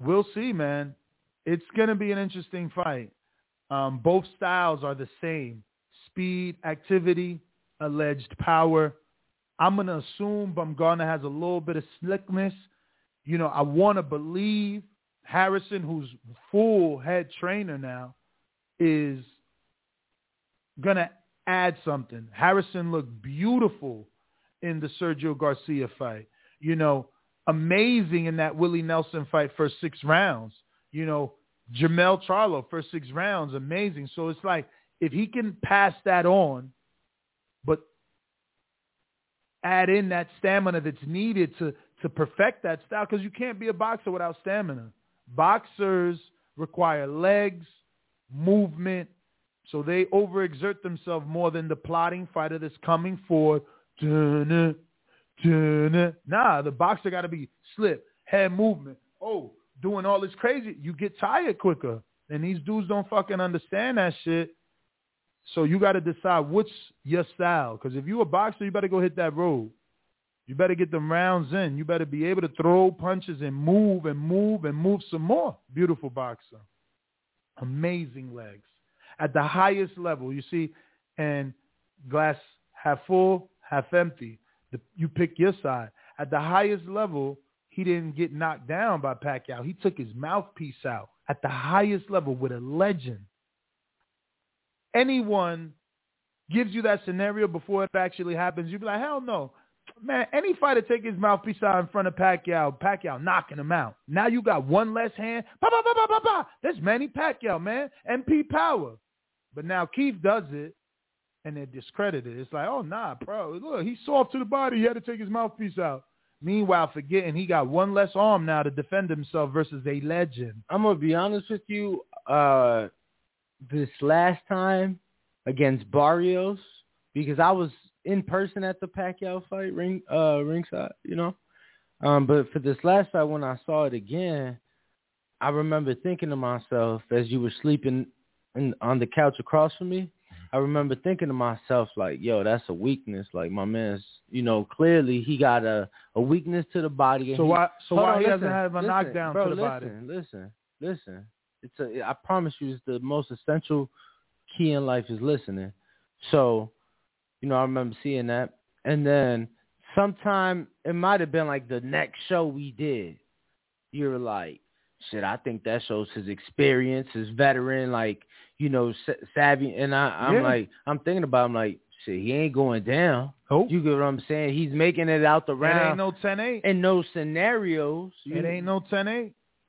we'll see, man. It's gonna be an interesting fight. Both styles are the same: speed, activity, alleged power. I'm gonna assume Bumgarner has a little bit of slickness. I want to believe Harrison, who's full head trainer now, is gonna add something. Harrison looked beautiful in the Sergio Garcia fight. Amazing in that Willie Nelson fight, first 6 rounds. Jamel Charlo, first 6 rounds, amazing. So it's like, if he can pass that on, but add in that stamina that's needed to perfect that style, because you can't be a boxer without stamina. Boxers require legs, movement, so they overexert themselves more than the plodding fighter that's coming forward. Nah, the boxer got to be slip, head movement. Doing all this crazy. You get tired quicker. And these dudes don't fucking understand that shit. So you got to decide what's your style. Because if you a boxer, you better go hit that road. You better get them rounds in. You better be able to throw punches and move and move and move some more. Beautiful boxer. Amazing legs. At the highest level, you see, and glass half full, half empty. You pick your side. At the highest level, he didn't get knocked down by Pacquiao. He took his mouthpiece out at the highest level with a legend. Anyone gives you that scenario before it actually happens, you'd be like, hell no. Man, any fighter take his mouthpiece out in front of Pacquiao knocking him out. Now you got one less hand. That's Manny Pacquiao, man. MP power. But now Keith does it, and they're discredited. It's like, oh, nah, bro. Look, he's soft to the body. He had to take his mouthpiece out. Meanwhile, forgetting he got one less arm now to defend himself versus a legend. I'm going to be honest with you. This last time against Barrios, because I was in person at the Pacquiao fight ringside, but for this last fight, when I saw it again, I remember thinking to myself as you were sleeping on the couch across from me, I remember thinking to myself, like, yo, that's a weakness. Like, my man's, clearly he got a weakness to the body. So why he doesn't have a knockdown to the body? Listen. I promise you, it's the most essential key in life is listening. So, I remember seeing that. And then sometime, it might have been like the next show we did. You're like, shit, I think that shows his experience, his veteran, like, savvy. And I'm thinking about him like, shit, he ain't going down. Oh. You get what I'm saying? He's making it out the round. It ain't no 10-8. In no scenarios. It ain't no 10-8.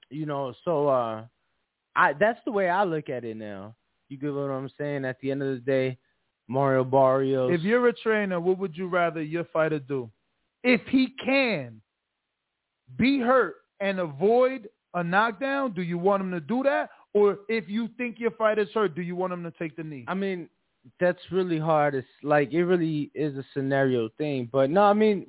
So that's the way I look at it now. You get what I'm saying? At the end of the day, Mario Barrios. If you're a trainer, what would you rather your fighter do? If he can be hurt and avoid a knockdown, do you want him to do that? Or if you think your fighter's hurt, do you want him to take the knee? I mean, that's really hard. It's like, it really is a scenario thing. But no, I mean,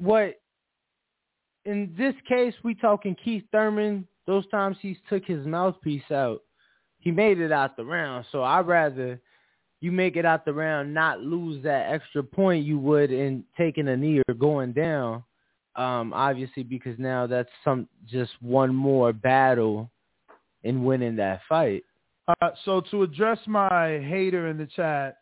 in this case, we talking Keith Thurman, those times he took his mouthpiece out, he made it out the round. So I'd rather you make it out the round, not lose that extra point you would in taking a knee or going down. Obviously, because now that's just one more battle in winning that fight. So to address my hater in the chat,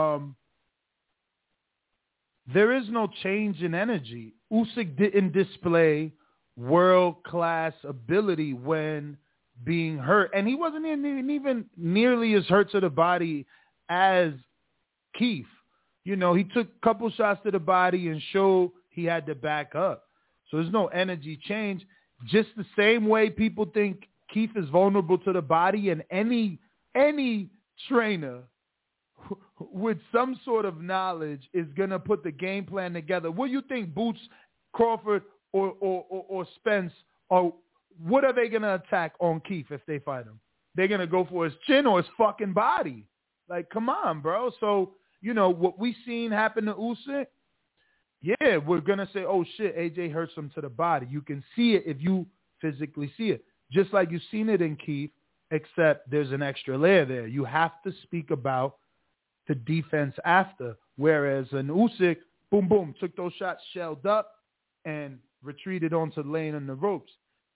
there is no change in energy. Usyk didn't display world-class ability when being hurt, and he wasn't even nearly as hurt to the body as Keith. He took a couple shots to the body and showed he had to back up. So there's no energy change. Just the same way people think Keith is vulnerable to the body, and any trainer with some sort of knowledge is going to put the game plan together. What do you think Boots, Crawford, or Spence, or what are they going to attack on Keith if they fight him? They're going to go for his chin or his fucking body. Like, come on, bro. So, what we seen happen to Usyk, yeah, we're going to say, oh, shit, AJ hurts him to the body. You can see it if you physically see it. Just like you've seen it in Keith, except there's an extra layer there. You have to speak about the defense after, whereas an Usyk, boom, boom, took those shots, shelled up, and retreated onto the lane and the ropes.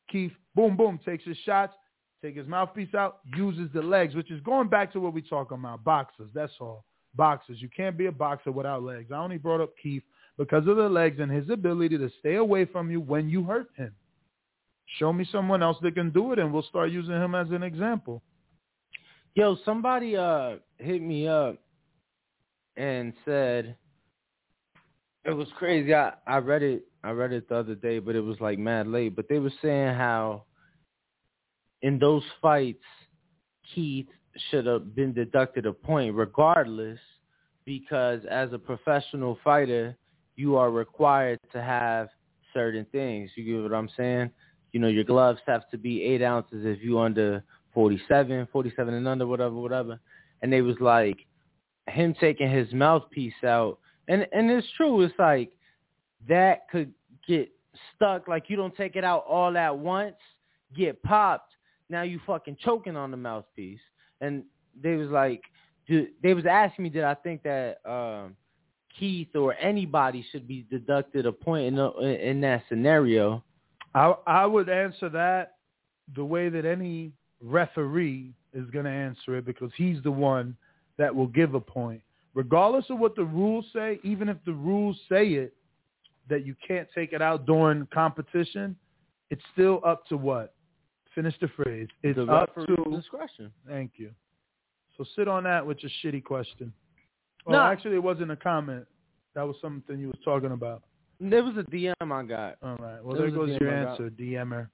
Keith, boom, boom, takes his shots, take his mouthpiece out, uses the legs, which is going back to what we talking about. Boxers, that's all. Boxers. You can't be a boxer without legs. I only brought up Keith because of the legs and his ability to stay away from you when you hurt him. Show me someone else that can do it, and we'll start using him as an example. Yo, somebody hit me up and said it was crazy. I read it the other day, but it was like mad late. But they were saying how in those fights, Keith should have been deducted a point regardless, because as a professional fighter, you are required to have certain things. You get what I'm saying? You know, your gloves have to be 8 ounces if you under 47 and under, whatever. And they was like, him taking his mouthpiece out. And it's true. It's like that could get stuck. Like you don't take it out all at once, get popped. Now you fucking choking on the mouthpiece. And they was like, they was asking me, did I think that Keith or anybody should be deducted a point in that scenario? I would answer that the way that any referee is going to answer it, because he's the one that will give a point. Regardless of what the rules say, even if the rules say it, that you can't take it out during competition, it's still up to what? Finish the phrase. It's the up to discretion. Thank you. So sit on that with your shitty question. No, actually, it wasn't a comment. That was something you was talking about. There was a DM I got. All right. Well, there goes your answer, DMer.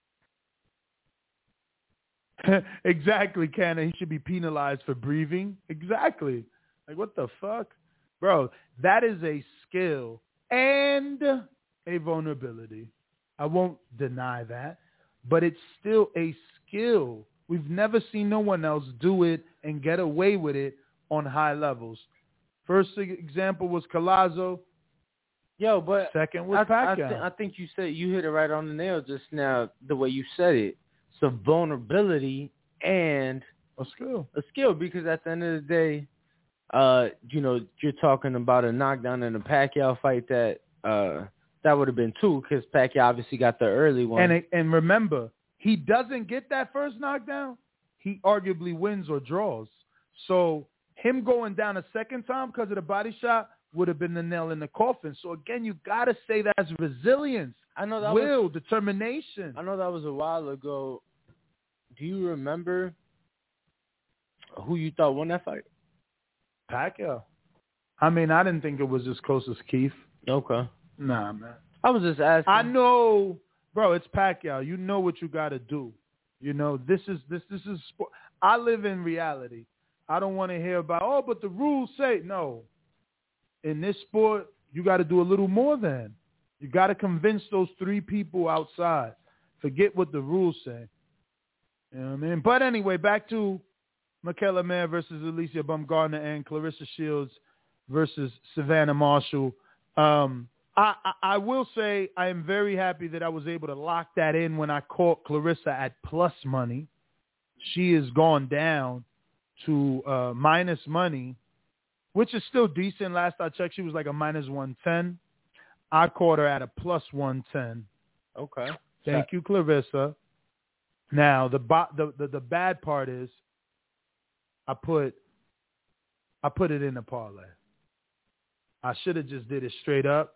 Exactly, Cannon. He should be penalized for breathing. Exactly. Like, what the fuck? Bro, that is a skill and a vulnerability. I won't deny that. But it's still a skill. We've never seen no one else do it and get away with it on high levels. First example was Collazo. Yo, but second was Pacquiao. I think you hit it right on the nail just now, the way you said it. It's a vulnerability and a skill. Because at the end of the day, you're talking about a knockdown in a Pacquiao fight that would have been 2, because Pacquiao obviously got the early one. And remember, he doesn't get that first knockdown, he arguably wins or draws. So him going down a second time because of the body shot would have been the nail in the coffin. So again, you got to say that's resilience. I know that determination. I know that was a while ago. Do you remember who you thought won that fight? Pacquiao. I mean, I didn't think it was as close as Keith. Okay. Nah, man. I was just asking. I know, bro, it's Pacquiao. You know what you got to do. You know, this is sport. I live in reality. I don't want to hear about, but the rules say. No. In this sport, you got to do a little more than. You got to convince those 3 people outside. Forget what the rules say. You know what I mean? But anyway, back to Mikaela Mayer versus Alicia Baumgardner and Claressa Shields versus Savannah Marshall. I will say I am very happy that I was able to lock that in when I caught Claressa at plus money. She has gone down to minus money, which is still decent. Last I checked, she was like a minus 110. I caught her at a plus 110. Okay. Thank you, Claressa. Now, the bad part is I put it in a parlay. I should have just did it straight up.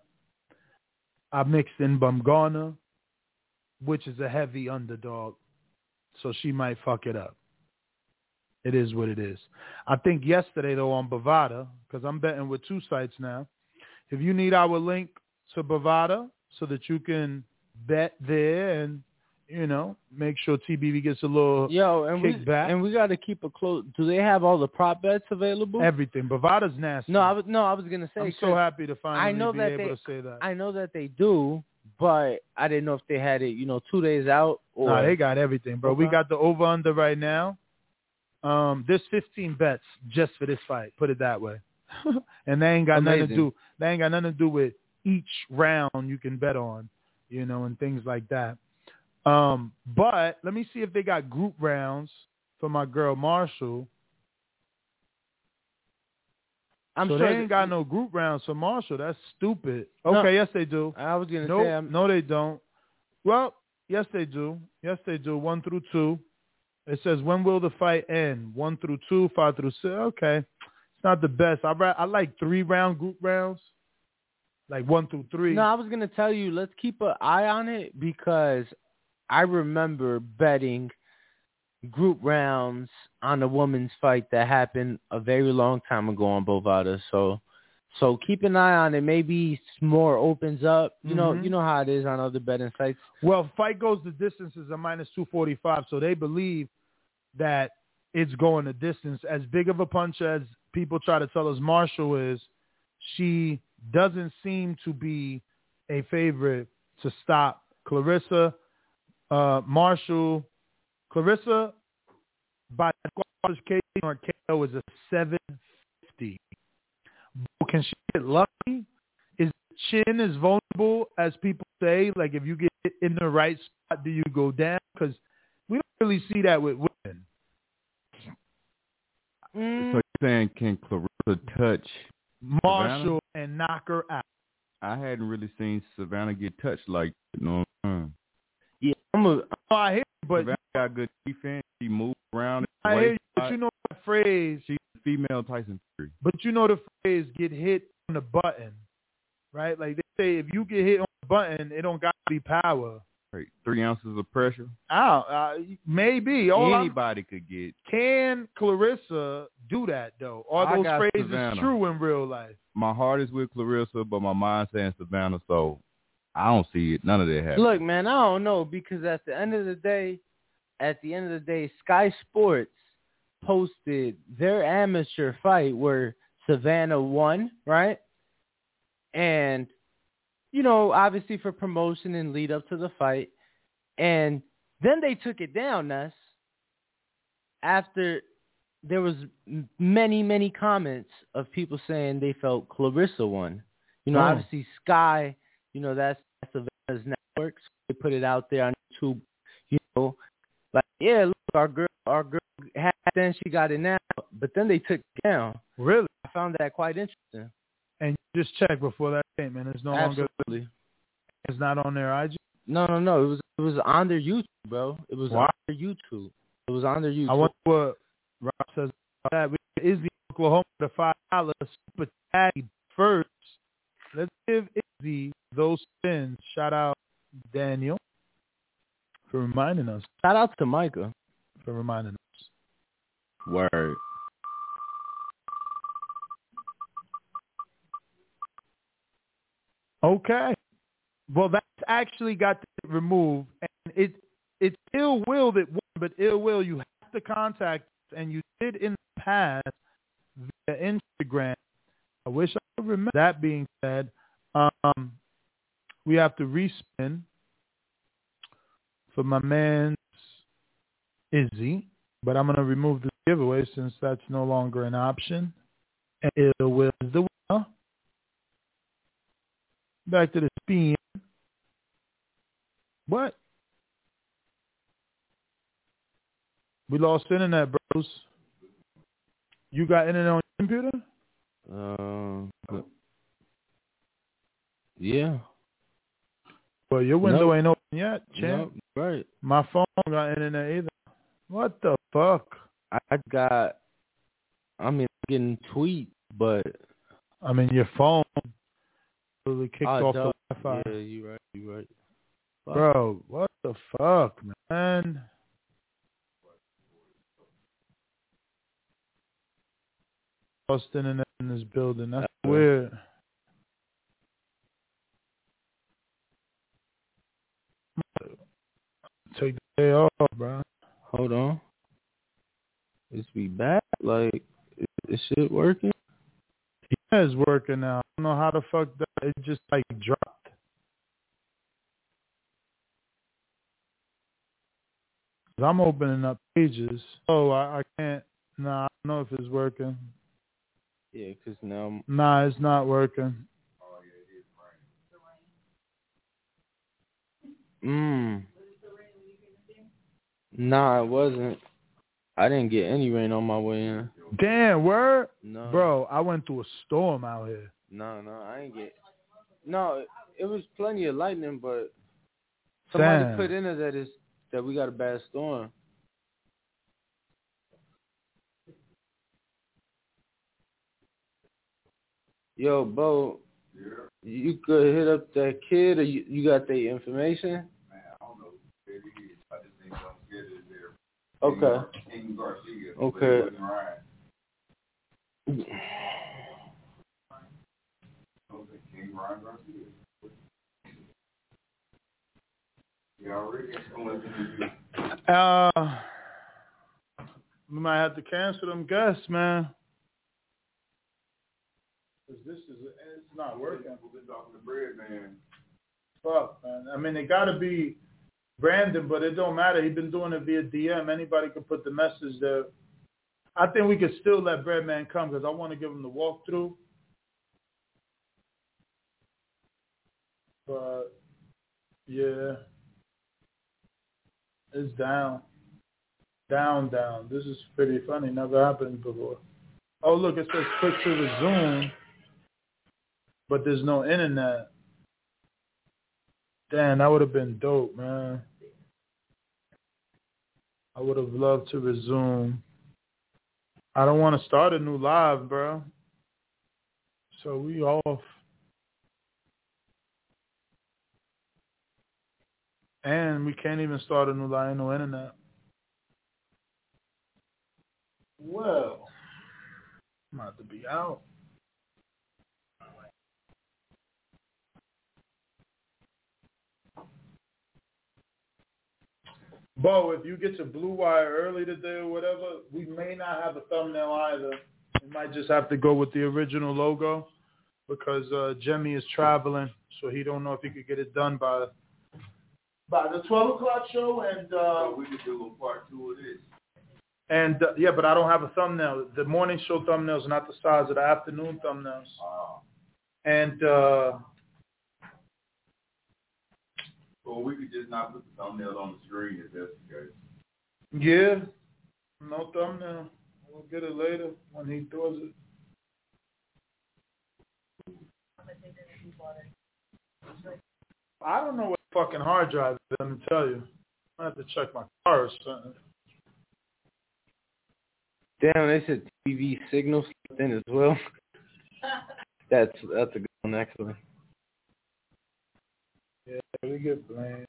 I mixed in Baumgardner, which is a heavy underdog, so she might fuck it up. It is what it is. I think yesterday, though, on Bovada, because I'm betting with 2 sites now, if you need our link to Bovada so that you can bet there and, make sure TBV gets a little kickback. And we got to keep a close. Do they have all the prop bets available? Everything. Bovada's nasty. No, I was gonna say. I'm so happy to finally able to say that. I know that they do, but I didn't know if they had it, 2 days out. Or... No, they got everything, bro. Okay. We got the over-under right now. There's 15 bets just for this fight. Put it that way. And they ain't got nothing to do. They ain't got nothing to do with each round you can bet on, and things like that. But let me see if they got group rounds for my girl Marshall. I'm so sure they ain't got no group rounds for Marshall. That's stupid. Okay, no, yes they do. I was gonna say no, they don't. Well, Yes, they do. Yes, they do. 1 through 2. It says, when will the fight end? 1 through 2, 5 through 6. Okay. It's not the best. I like 3-round group rounds, like 1 through 3. No, I was going to tell you, let's keep an eye on it because I remember betting group rounds on a women's fight that happened a very long time ago on Bovada. So keep an eye on it. Maybe more opens up. You know how it is on other betting sites. Well, fight goes the distance is a minus 245, so they believe that it's going the distance. As big of a punch as people try to tell us Marshall is, she doesn't seem to be a favorite to stop Clarissa. Clarissa by qualification or KO is a 750. Can she get lucky? Is chin as vulnerable as people say? Like if you get in the right spot, do you go down? Because we don't really see that with women. So you're saying can Clarissa touch Marshall Savannah? And knock her out? I hadn't really seen Savannah get touched like that. No. Yeah, I hear you, but Savannah got good defense. She moved around. I hear you, but you know that phrase. She's a female Tyson Fury. But you know the phrase get hit on the button, right? Like they say if you get hit on the button, it don't got to be power. Right. 3 ounces of pressure. Maybe. Anybody could get. Can Clarissa do that, though? Are those phrases Savannah. true in real life? My heart is with Clarissa, but my mind's saying Savannah, so I don't see it. None of that happening. Look, man, I don't know because at the end of the day, Sky Sports posted their amateur fight where Savannah won, right? And, obviously for promotion and lead up to the fight. And then they took it down, Ness, after there was many, many comments of people saying they felt Clarissa won. Obviously Sky, that's Savannah's network, so they put it out there on YouTube, like, yeah, look, our girl had it then, she got it now, but then they took it down. Really? I found that quite interesting. And you just check before that statement. It's no longer. It's not on their IG. No. It was on their YouTube, bro. It was on their YouTube. It was on their YouTube. I wonder what Rob says about that. We got Izzy Oklahoma the $5 super tag first. Let's give Izzy those spins. Shout out Daniel for reminding us. Shout out to Micah for reminding us. Word. Okay. Well, that's actually got to get removed, and it's ill will that won, but ill will you have to contact us, and you did in the past via Instagram. I wish I could remember. That being said, we have to respin for my man Izzy, but I'm going to remove the giveaway since that's no longer an option. And ill will is the winner. Back to the spin. What? We lost internet, bros. You got internet on your computer? Yeah. Well, your window ain't open yet, champ. Nope, right. My phone got internet either. What the fuck? I'm getting tweet, but your phone really kicked off the Wi-Fi. Yeah, you right. Fuck. Bro, what the fuck, man? Lost internet in this building. That's weird. Take the day off, bro. Hold on. Is we back? Like, is shit working? Yeah, it's working now. I don't know how the fuck that it just dropped. I'm opening up pages. Oh, I can't. Nah, I don't know if it's working. Yeah, because now... Nah, it's not working. Nah, it wasn't. I didn't get any rain on my way in. Damn, word? No. Bro, I went through a storm out here. No, I ain't get... No, it was plenty of lightning, but... Somebody Damn. put in it that we got a bad storm. Yo, Bo, you could hit up that kid, or you got their information? Man, I don't know who it is. I just think some kid is there. Okay. King Garcia. Okay. King Ryan Garcia. Yeah, already. We might have to cancel them guests, man. Cause it's not working. We've been talking to Bread, man. Fuck, man. I mean, it gotta be Brandon, but it don't matter. He's been doing it via DM. Anybody can put the message there. I think we could still let Breadman come because I want to give him the walkthrough. But yeah, it's down. Down. This is pretty funny. Never happened before. Oh, look, it says click to resume, but there's no internet. Damn, that would have been dope, man. I would have loved to resume. I don't want to start a new live, bro. So we off. And we can't even start a new live, no internet. Well, I'm about to be out. Bo, if you get your Blue Wire early today or whatever, we may not have a thumbnail either. We might just have to go with the original logo because Jimmy is traveling, so he don't know if he could get it done by the 12 o'clock show. And we could do a part 2 of this. And yeah, but I don't have a thumbnail. The morning show thumbnails are not the size of the afternoon thumbnails. And well, we could just not put the thumbnail on the screen if that's the case. yeah, no thumbnail. We'll get it later when he does it. I don't know what fucking hard drive is, let me tell you. I have to check my car or something. Damn, they said TV signal slipped in as well. That's a good one, actually. Yeah, we get blamed.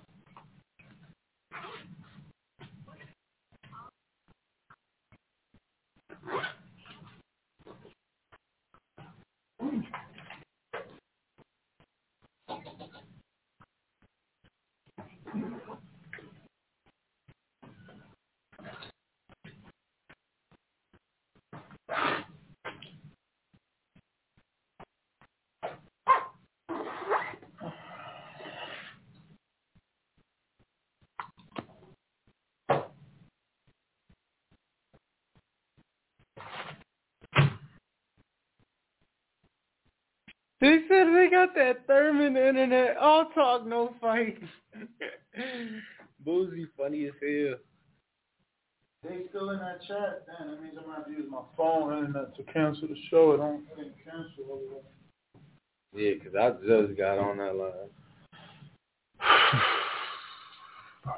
They said they got that Thurman internet. All talk, no fight. Boozy funny as hell. They still in that chat? Damn, that means I'm going to have to use my phone internet to cancel the show. It didn't cancel over there. Yeah, because I just got on that line. Fuck.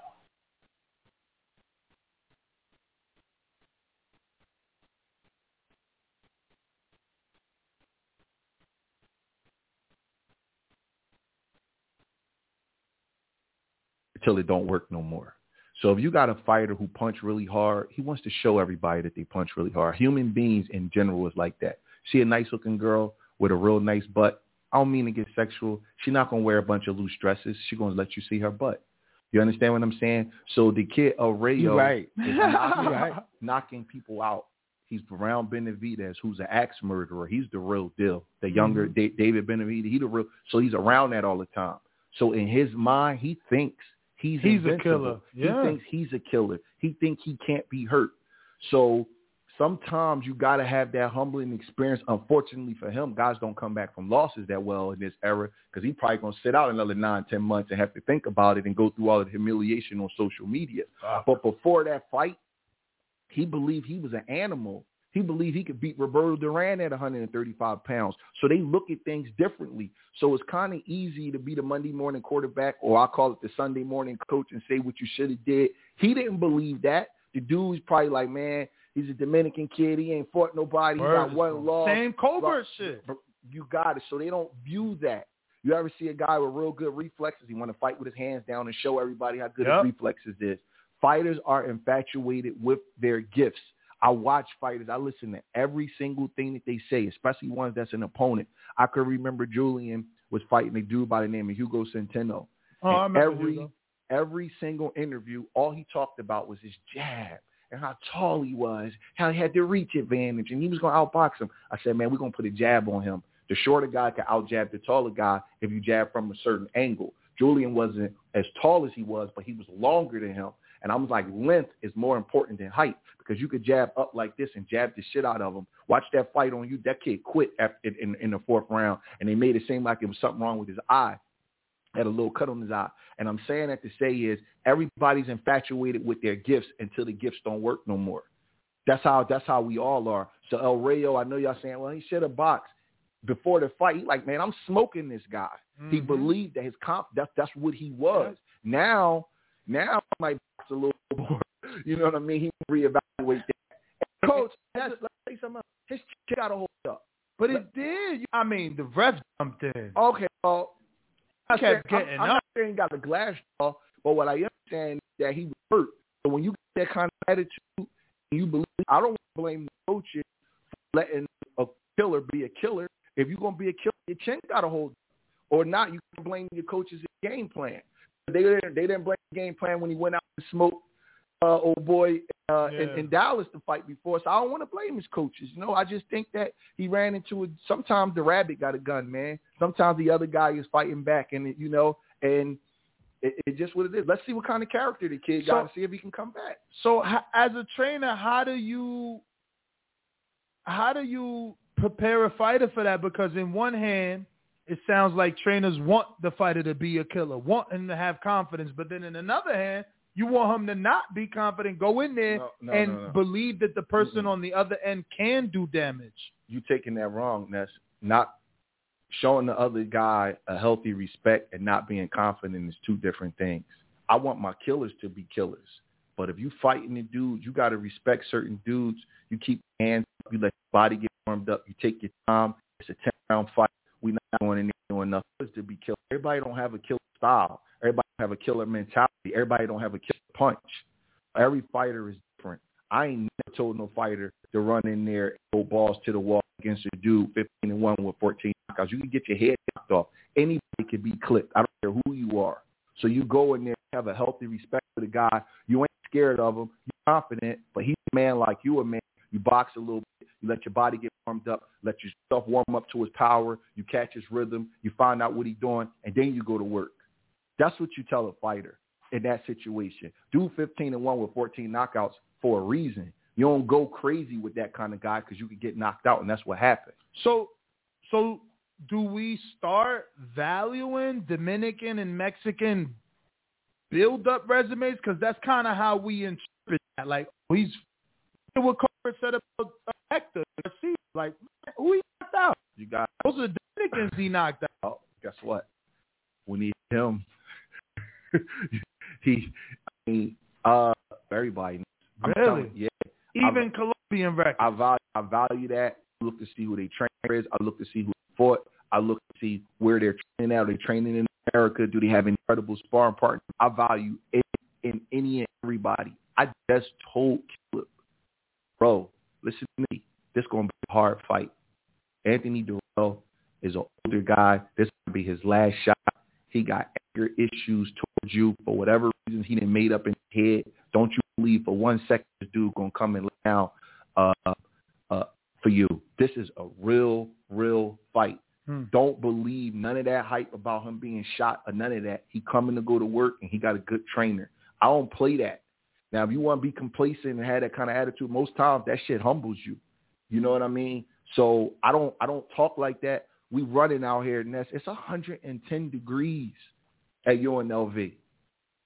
Until it don't work no more. So if you got a fighter who punch really hard, he wants to show everybody that they punch really hard. Human beings in general is like that. See a nice looking girl with a real nice butt. I don't mean to get sexual. She's not going to wear a bunch of loose dresses. She's going to let you see her butt. You understand what I'm saying? So the kid Arroyo right. is knocking people out. He's around Benavidez, who's an axe murderer. He's the real deal. The younger David Benavidez, he's the real. So he's around that all the time. So in his mind, he thinks he's a killer. Yeah. He thinks he's a killer. He thinks he can't be hurt. So sometimes you got to have that humbling experience. Unfortunately for him, guys don't come back from losses that well in this era because he's probably going to sit out another 9-10 months and have to think about it and go through all the humiliation on social media. But before that fight, he believed he was an animal He believed he could beat Roberto Duran at 135 pounds. So they look at things differently. So it's kind of easy to be the Monday morning quarterback, or I call it the Sunday morning coach, and say what you should have did. He didn't believe that. The dude's probably like, man, he's a Dominican kid. He ain't fought nobody. He got one loss. Same Colbert shit. You got it. So they don't view that. You ever see a guy with real good reflexes? He want to fight with his hands down and show everybody how good his reflexes is. Fighters are infatuated with their gifts. I watch fighters. I listen to every single thing that they say, especially ones that's an opponent. I could remember Julian was fighting a dude by the name of Hugo Centeno. Oh, I remember Hugo. Every single interview, all he talked about was his jab and how tall he was, how he had the reach advantage, and he was going to outbox him. I said, man, we're going to put a jab on him. The shorter guy can out-jab the taller guy if you jab from a certain angle. Julian wasn't as tall as he was, but he was longer than him. And I was like, length is more important than height, because you could jab up like this and jab the shit out of him. Watch that fight on you. That kid quit in the fourth round, and they made it seem like it was something wrong with his eye. Had a little cut on his eye. And I'm saying that to say is everybody's infatuated with their gifts until the gifts don't work no more. That's how we all are. So El Rayo, I know y'all saying, well, he should have boxed. Before the fight, he like, man, I'm smoking this guy. Mm-hmm. He believed that his that's what he was. Yeah. Now he might box a little more. You know what I mean? He reevaluate that. Coach, let's say something else. His shit got to hold up. But it did. I mean, the refs jumped in. Okay, well, I'm not saying he got a glass jaw, but what I am saying is that he was hurt. So when you get that kind of attitude, you believe, I don't want to blame the coaches for letting a killer be a killer. If you're going to be a killer, your chin got to hold up. Or not, you can blame your coaches' game plan. They didn't blame the game plan when he went out and smoked old boy in Dallas to fight before. So I don't want to blame his coaches. You know, I just think that he ran into it. Sometimes the rabbit got a gun, man. Sometimes the other guy is fighting back, and and it's just what it is. Let's see what kind of character the kid got and see if he can come back. So as a trainer, how do you prepare a fighter for that? Because in one hand, it sounds like trainers want the fighter to be a killer, want him to have confidence. But then in another hand, you want him to not be confident, go in there and believe that the person on the other end can do damage. You taking that wrong. That's not showing the other guy a healthy respect and not being confident is two different things. I want my killers to be killers. But if you fighting the dudes, you got to respect certain dudes. You keep your hands up. You let your body get warmed up. You take your time. It's a 10-round fight. We're not going in there doing nothing to be killed. Everybody don't have a killer style. Everybody don't have a killer mentality. Everybody don't have a killer punch. Every fighter is different. I ain't never told no fighter to run in there and go balls to the wall against a dude 15-1 with 14 knockouts. You can get your head knocked off. Anybody can be clipped. I don't care who you are. So you go in there, have a healthy respect for the guy. You ain't scared of him. You're confident, but he's a man like you a man. You box a little bit. You let your body get warmed up. Let yourself warm up to his power. You catch his rhythm. You find out what he's doing, and then you go to work. That's what you tell a fighter in that situation. Do 15-1 with 14 knockouts for a reason. You don't go crazy with that kind of guy because you could get knocked out, and that's what happened. So do we start valuing Dominican and Mexican build-up resumes? Because that's kind of how we interpret that. Like, he's what Cobra said about Hector. Like, who he knocked out? You got those are the Dominicans he knocked out. Oh, guess what? We need him. Everybody. Really? Yeah. Even Colombian records. I value that. I look to see who they trainer is. I look to see who fought. I look to see where they're training at. Are they training in America? Do they have incredible sparring partners? I value it in any and everybody. I just told Caleb, bro, listen to me. This is going to be a hard fight. Anthony Durrell is an older guy. This is going to be his last shot. He got anger issues towards you for whatever reasons he done made up in his head. Don't you believe for 1 second this dude going to come and lay down for you. This is a real fight. Don't believe none of that hype about him being shot or none of that. He coming to go to work, and he got a good trainer. I don't play that. Now, if you want to be complacent and have that kind of attitude, most times that shit humbles you. You know what I mean? So I don't talk like that. We running out here, and it's 110 degrees at UNLV.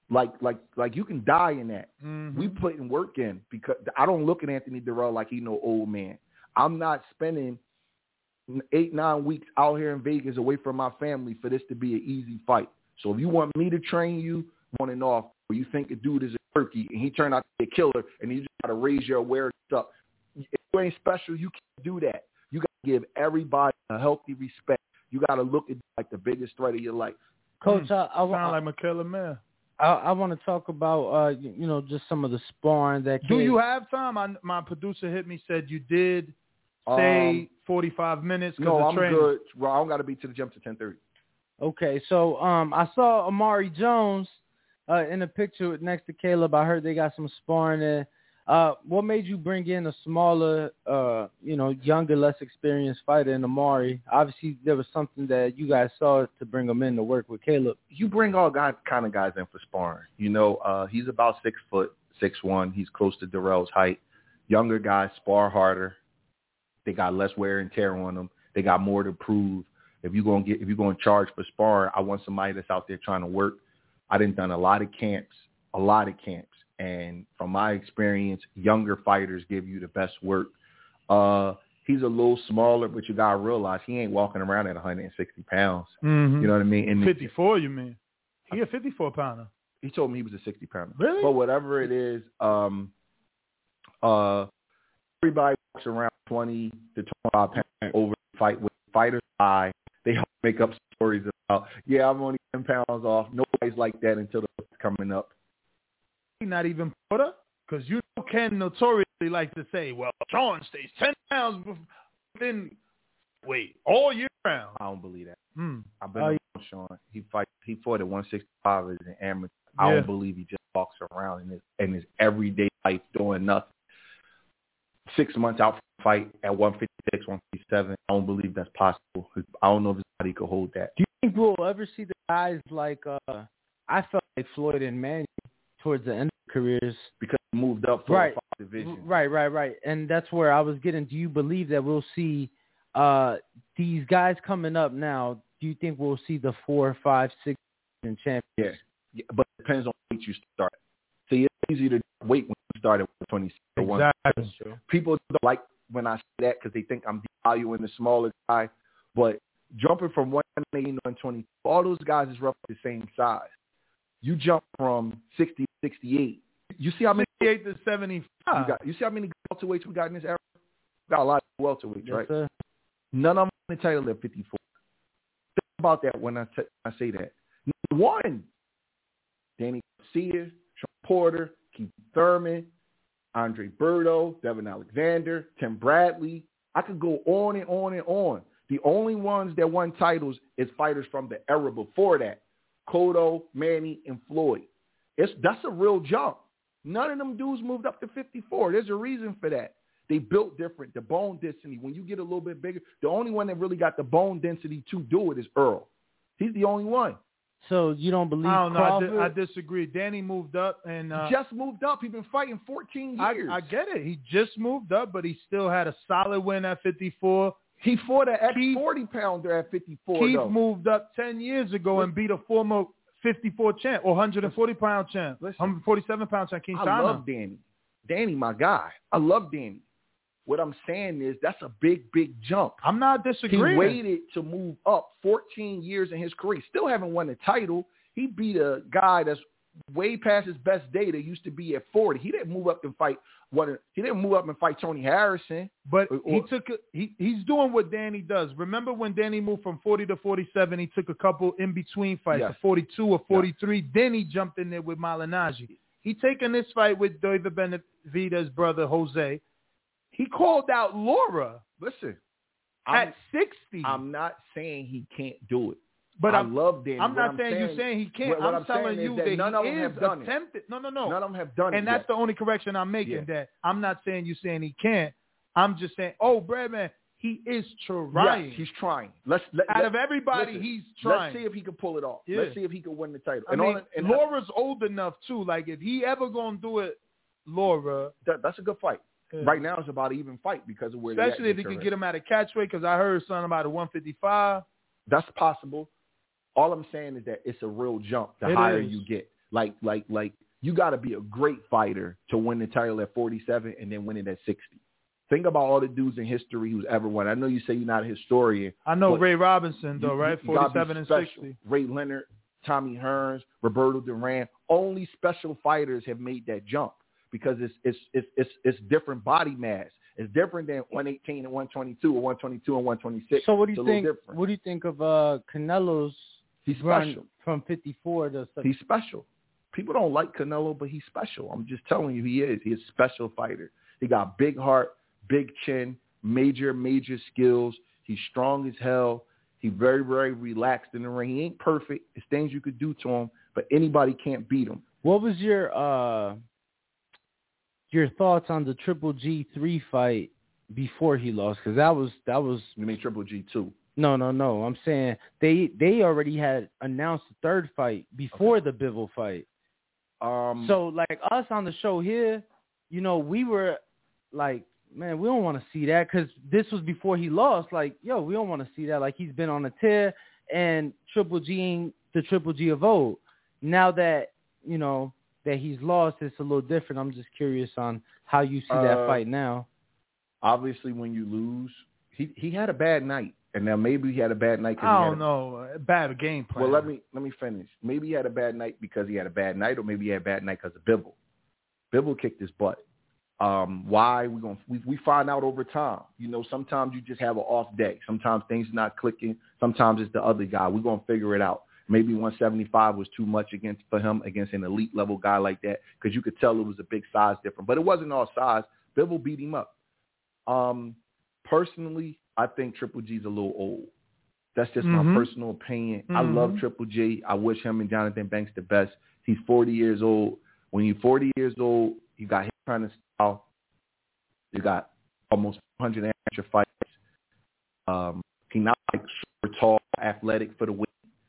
Like you can die in that. Mm-hmm. We putting work in because I don't look at Anthony Dirrell like he no old man. I'm not spending 8-9 weeks out here in Vegas away from my family for this to be an easy fight. So if you want me to train you on and off, or you think a dude is a turkey and he turned out to be a killer and you just got to raise your awareness up. If you ain't special, you can't do that. You got to give everybody a healthy respect. You got to look at like the biggest threat of your life. Coach, I sound like Michaela Mayer. I want to talk about, just some of the sparring that Do you have time? My producer hit me, said you did say 45 minutes. No, I'm training. good. Well, I don't got to be to the gym to 10:30. Okay, so I saw Amari Jones in a picture next to Caleb. I heard they got some sparring there. What made you bring in a smaller, younger, less experienced fighter in Amari? Obviously, there was something that you guys saw to bring him in to work with Caleb. You bring all kind of guys in for sparring. He's about 6 foot, 6'1". He's close to Dirrell's height. Younger guys spar harder. They got less wear and tear on them. They got more to prove. If you're going to charge for sparring, I want somebody that's out there trying to work. I done a lot of camps. And from my experience, younger fighters give you the best work. He's a little smaller, but you got to realize he ain't walking around at 160 pounds. Mm-hmm. You know what I mean? 54, you mean? He a 54-pounder. He told me he was a 60-pounder. Really? But whatever it is, everybody walks around 20 to 25 pounds over the fight. With fighters high, they make up stories about, I'm only 10 pounds off. Nobody's like that until the fight's coming up. Not even Porter? Because Ken notoriously likes to say, well, Sean stays 10 pounds all year round. I don't believe that. I've been around Sean. He fought at 165 as an amateur. I don't believe he just walks around in his everyday life doing nothing. 6 months out from the fight at 156, 157. I don't believe that's possible. I don't know if his body could hold that. Do you think we'll ever see the guys like I felt like Floyd and Manny towards the end of their careers? Because he moved up 4 or 5 divisions. Right. And that's where I was getting. Do you believe that we'll see these guys coming up now? Do you think we'll see the 4, 5, 6 champions? Yeah, but it depends on what you start. See, it's easy to wait when you start at 126 or 1. People don't like when I say that because they think I'm devaluing the smaller guy. But jumping from 180 to 120, all those guys is roughly the same size. You jump from 60 to 68. You see how many 68 to 75. you see how many welterweights we got in this era? We got a lot of welterweights, right? Sir. None of them in the title at 54. Think about that when I say that. Number 1, Danny Garcia, Sean Porter, Keith Thurman, Andre Berto, Devin Alexander, Tim Bradley. I could go on and on and on. The only ones that won titles is fighters from the era before that. Cotto, Manny, and Floyd. That's a real jump. None of them dudes moved up to 54. There's a reason for that. They built different. The bone density, when you get a little bit bigger, the only one that really got the bone density to do it is Earl. He's the only one. So you don't believe I don't know. Crawford? I disagree. Danny moved up. And just moved up. He's been fighting 14 years. I get it. He just moved up, but he still had a solid win at 54. He fought an ex-40-pounder at 54, Keith though. moved up 10 years ago and beat a former 54 champ or 140-pound champ, 147-pound champ, King China. I love Danny. Danny, my guy. I love Danny. What I'm saying is that's a big, big jump. I'm not disagreeing. He waited to move up 14 years in his career. Still haven't won the title. He beat a guy that's way past his best day that used to be at 40. He didn't move up and fight. He didn't move up and fight Tony Harrison. But he's doing what Danny does. Remember when Danny moved from 40 to 47, he took a couple in-between fights, a 42 or 43. Yes. Then he jumped in there with Malignaggi. He taken this fight with David Benavidez's brother, Jose. He called out Laura. Listen, at 60. I'm not saying he can't do it. But I love Danny. I'm not saying you're saying he can't. I'm telling you that none of he them is have done attempted. It. No. None of them have done it. And that's the only correction I'm making. That I'm not saying you're saying he can't. I'm just saying, Bradman, he is trying. Yes, he's trying. Out of everybody, he's trying. Let's see if he can pull it off. Yeah. Let's see if he can win the title. I mean, Laura's old enough too. Like if he ever gonna do it, Laura. That's a good fight. Yeah. Right now it's about an even fight because of where especially if he can get him out of catchweight. Because I heard something about a 155. That's possible. All I'm saying is that it's a real jump the higher you get. Like you got to be a great fighter to win the title at 47 and then win it at 60. Think about all the dudes in history who's ever won. I know you say you're not a historian. I know Ray Robinson, though, right? You 47 and 60. Ray Leonard, Tommy Hearns, Roberto Duran. Only special fighters have made that jump because it's different body mass. It's different than 118 and 122 or 122 and 126. So what do you think? What do you think of Canelo's He's run special. from 54 to? He's special. People don't like Canelo, but he's special. I'm just telling you, he is. He's a special fighter. He got big heart, big chin, major skills. He's strong as hell. He's very, very relaxed in the ring. He ain't perfect. There's things you could do to him, but anybody can't beat him. What was your thoughts on the Triple G3 fight before he lost? Because that was. You mean Triple G2? No. I'm saying they already had announced the third fight before the Bivol fight. So like us on the show here, you know, we were like, man, we don't want to see that because this was before he lost. Like, yo, we don't want to see that. Like, he's been on a tear, and Triple G ain't the Triple G of old. Now that, you know, that he's lost, it's a little different. I'm just curious on how you see that fight now. Obviously, when you lose, he had a bad night. And now maybe he had a bad night. I don't know. Bad game plan. Well, let me finish. Maybe he had a bad night because he had a bad night, or maybe he had a bad night because of Bivol. Bivol kicked his butt. Why? We find out over time. You know, sometimes you just have an off day. Sometimes things are not clicking. Sometimes it's the other guy. We're going to figure it out. Maybe 175 was too much for him against an elite level guy like that because you could tell it was a big size difference. But it wasn't all size. Bivol beat him up. Personally, I think Triple G's a little old. That's just my personal opinion. I love Triple G. I wish him and Jonathan Banks the best. He's 40 years old. When you're 40 years old, you got his kind of style. You got almost 100 amateur fights. He's not like super tall, athletic for the weight.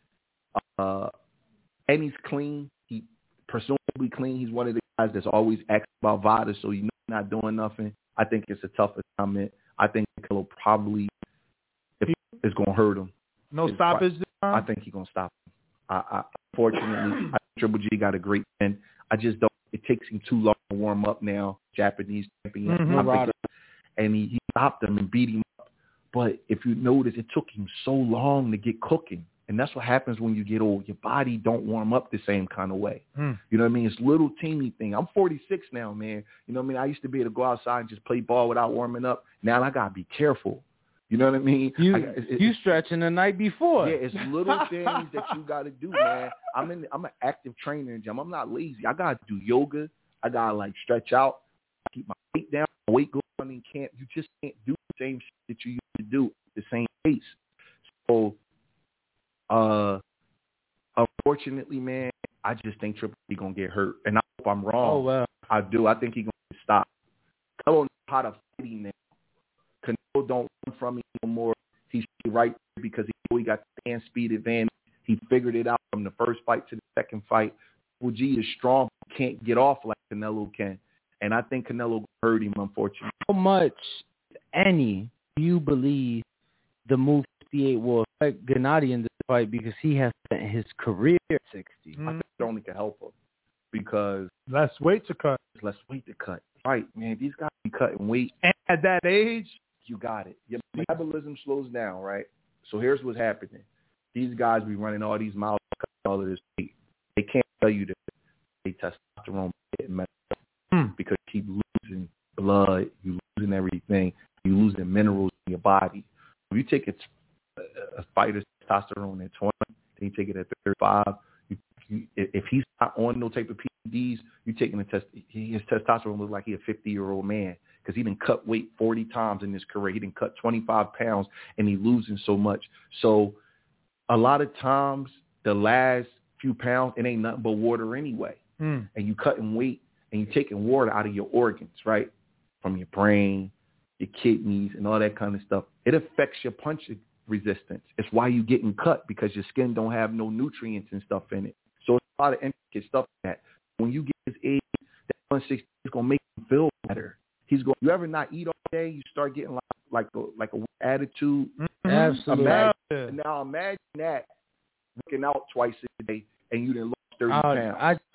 And he's clean. He presumably clean. He's one of the guys that's always asking about VADA, so you know he's not doing nothing. I think it's a tough assignment. I think Canelo probably is going to hurt him. No stoppage this time? I think he's going to stop him. Unfortunately, I think Triple G got a great win. I just don't. It takes him too long to warm up now. Japanese champion. And he stopped him and beat him up. But if you notice, it took him so long to get cooking. And that's what happens when you get old. Your body don't warm up the same kind of way. You know what I mean? It's little teeny thing. I'm 46 now, man. You know what I mean? I used to be able to go outside and just play ball without warming up. Now I got to be careful. You know what I mean? You stretching the night before. Yeah, it's little things that you got to do, man. I'm an active trainer in the gym. I'm not lazy. I got to do yoga. I got to, like, stretch out, keep my weight down, weight going on in camp. You just can't do the same shit that you used to do at the same pace. So, unfortunately, man, I just think Triple G gonna get hurt, and I hope I'm wrong. Oh wow, I do. I think he's gonna stop. Canelo knows how to fight him now. Canelo don't run from him no more. He's right there because he got the hand speed advantage. He figured it out from the first fight to the second fight. Triple G is strong, can't get off like Canelo can, and I think Canelo hurt him, unfortunately. How much, if any, do you believe the move 58 will affect Gennady in this fight because he has spent his career at 60? I think it only can help him because less weight to cut. There's less weight to cut. Right, man. These guys be cutting weight. And at that age, you got it. Your metabolism slows down, right? So here's what's happening. These guys be running all these miles, cutting all of this weight. They can't tell you that they testosterone getting messed up because you keep losing blood, you losing everything, you losing minerals in your body. If you take a fighter's testosterone at 20, then you take it at 35. If he's not on no type of PEDs, you're taking his testosterone looks like he's a 50-year-old man because he didn't cut weight 40 times in his career. He didn't cut 25 pounds, and he's losing so much. So a lot of times, the last few pounds, it ain't nothing but water anyway. And you cutting weight, and you taking water out of your organs, right, from your brain, your kidneys, and all that kind of stuff. It affects your punch resistance. It's why you getting cut because your skin don't have no nutrients and stuff in it. So it's a lot of intricate stuff in that. When you get his age, that 160 is gonna make him feel better. You ever not eat all day, you start getting like a weak attitude. Absolutely. Now imagine that working out twice a day and you done lost 30 pounds. I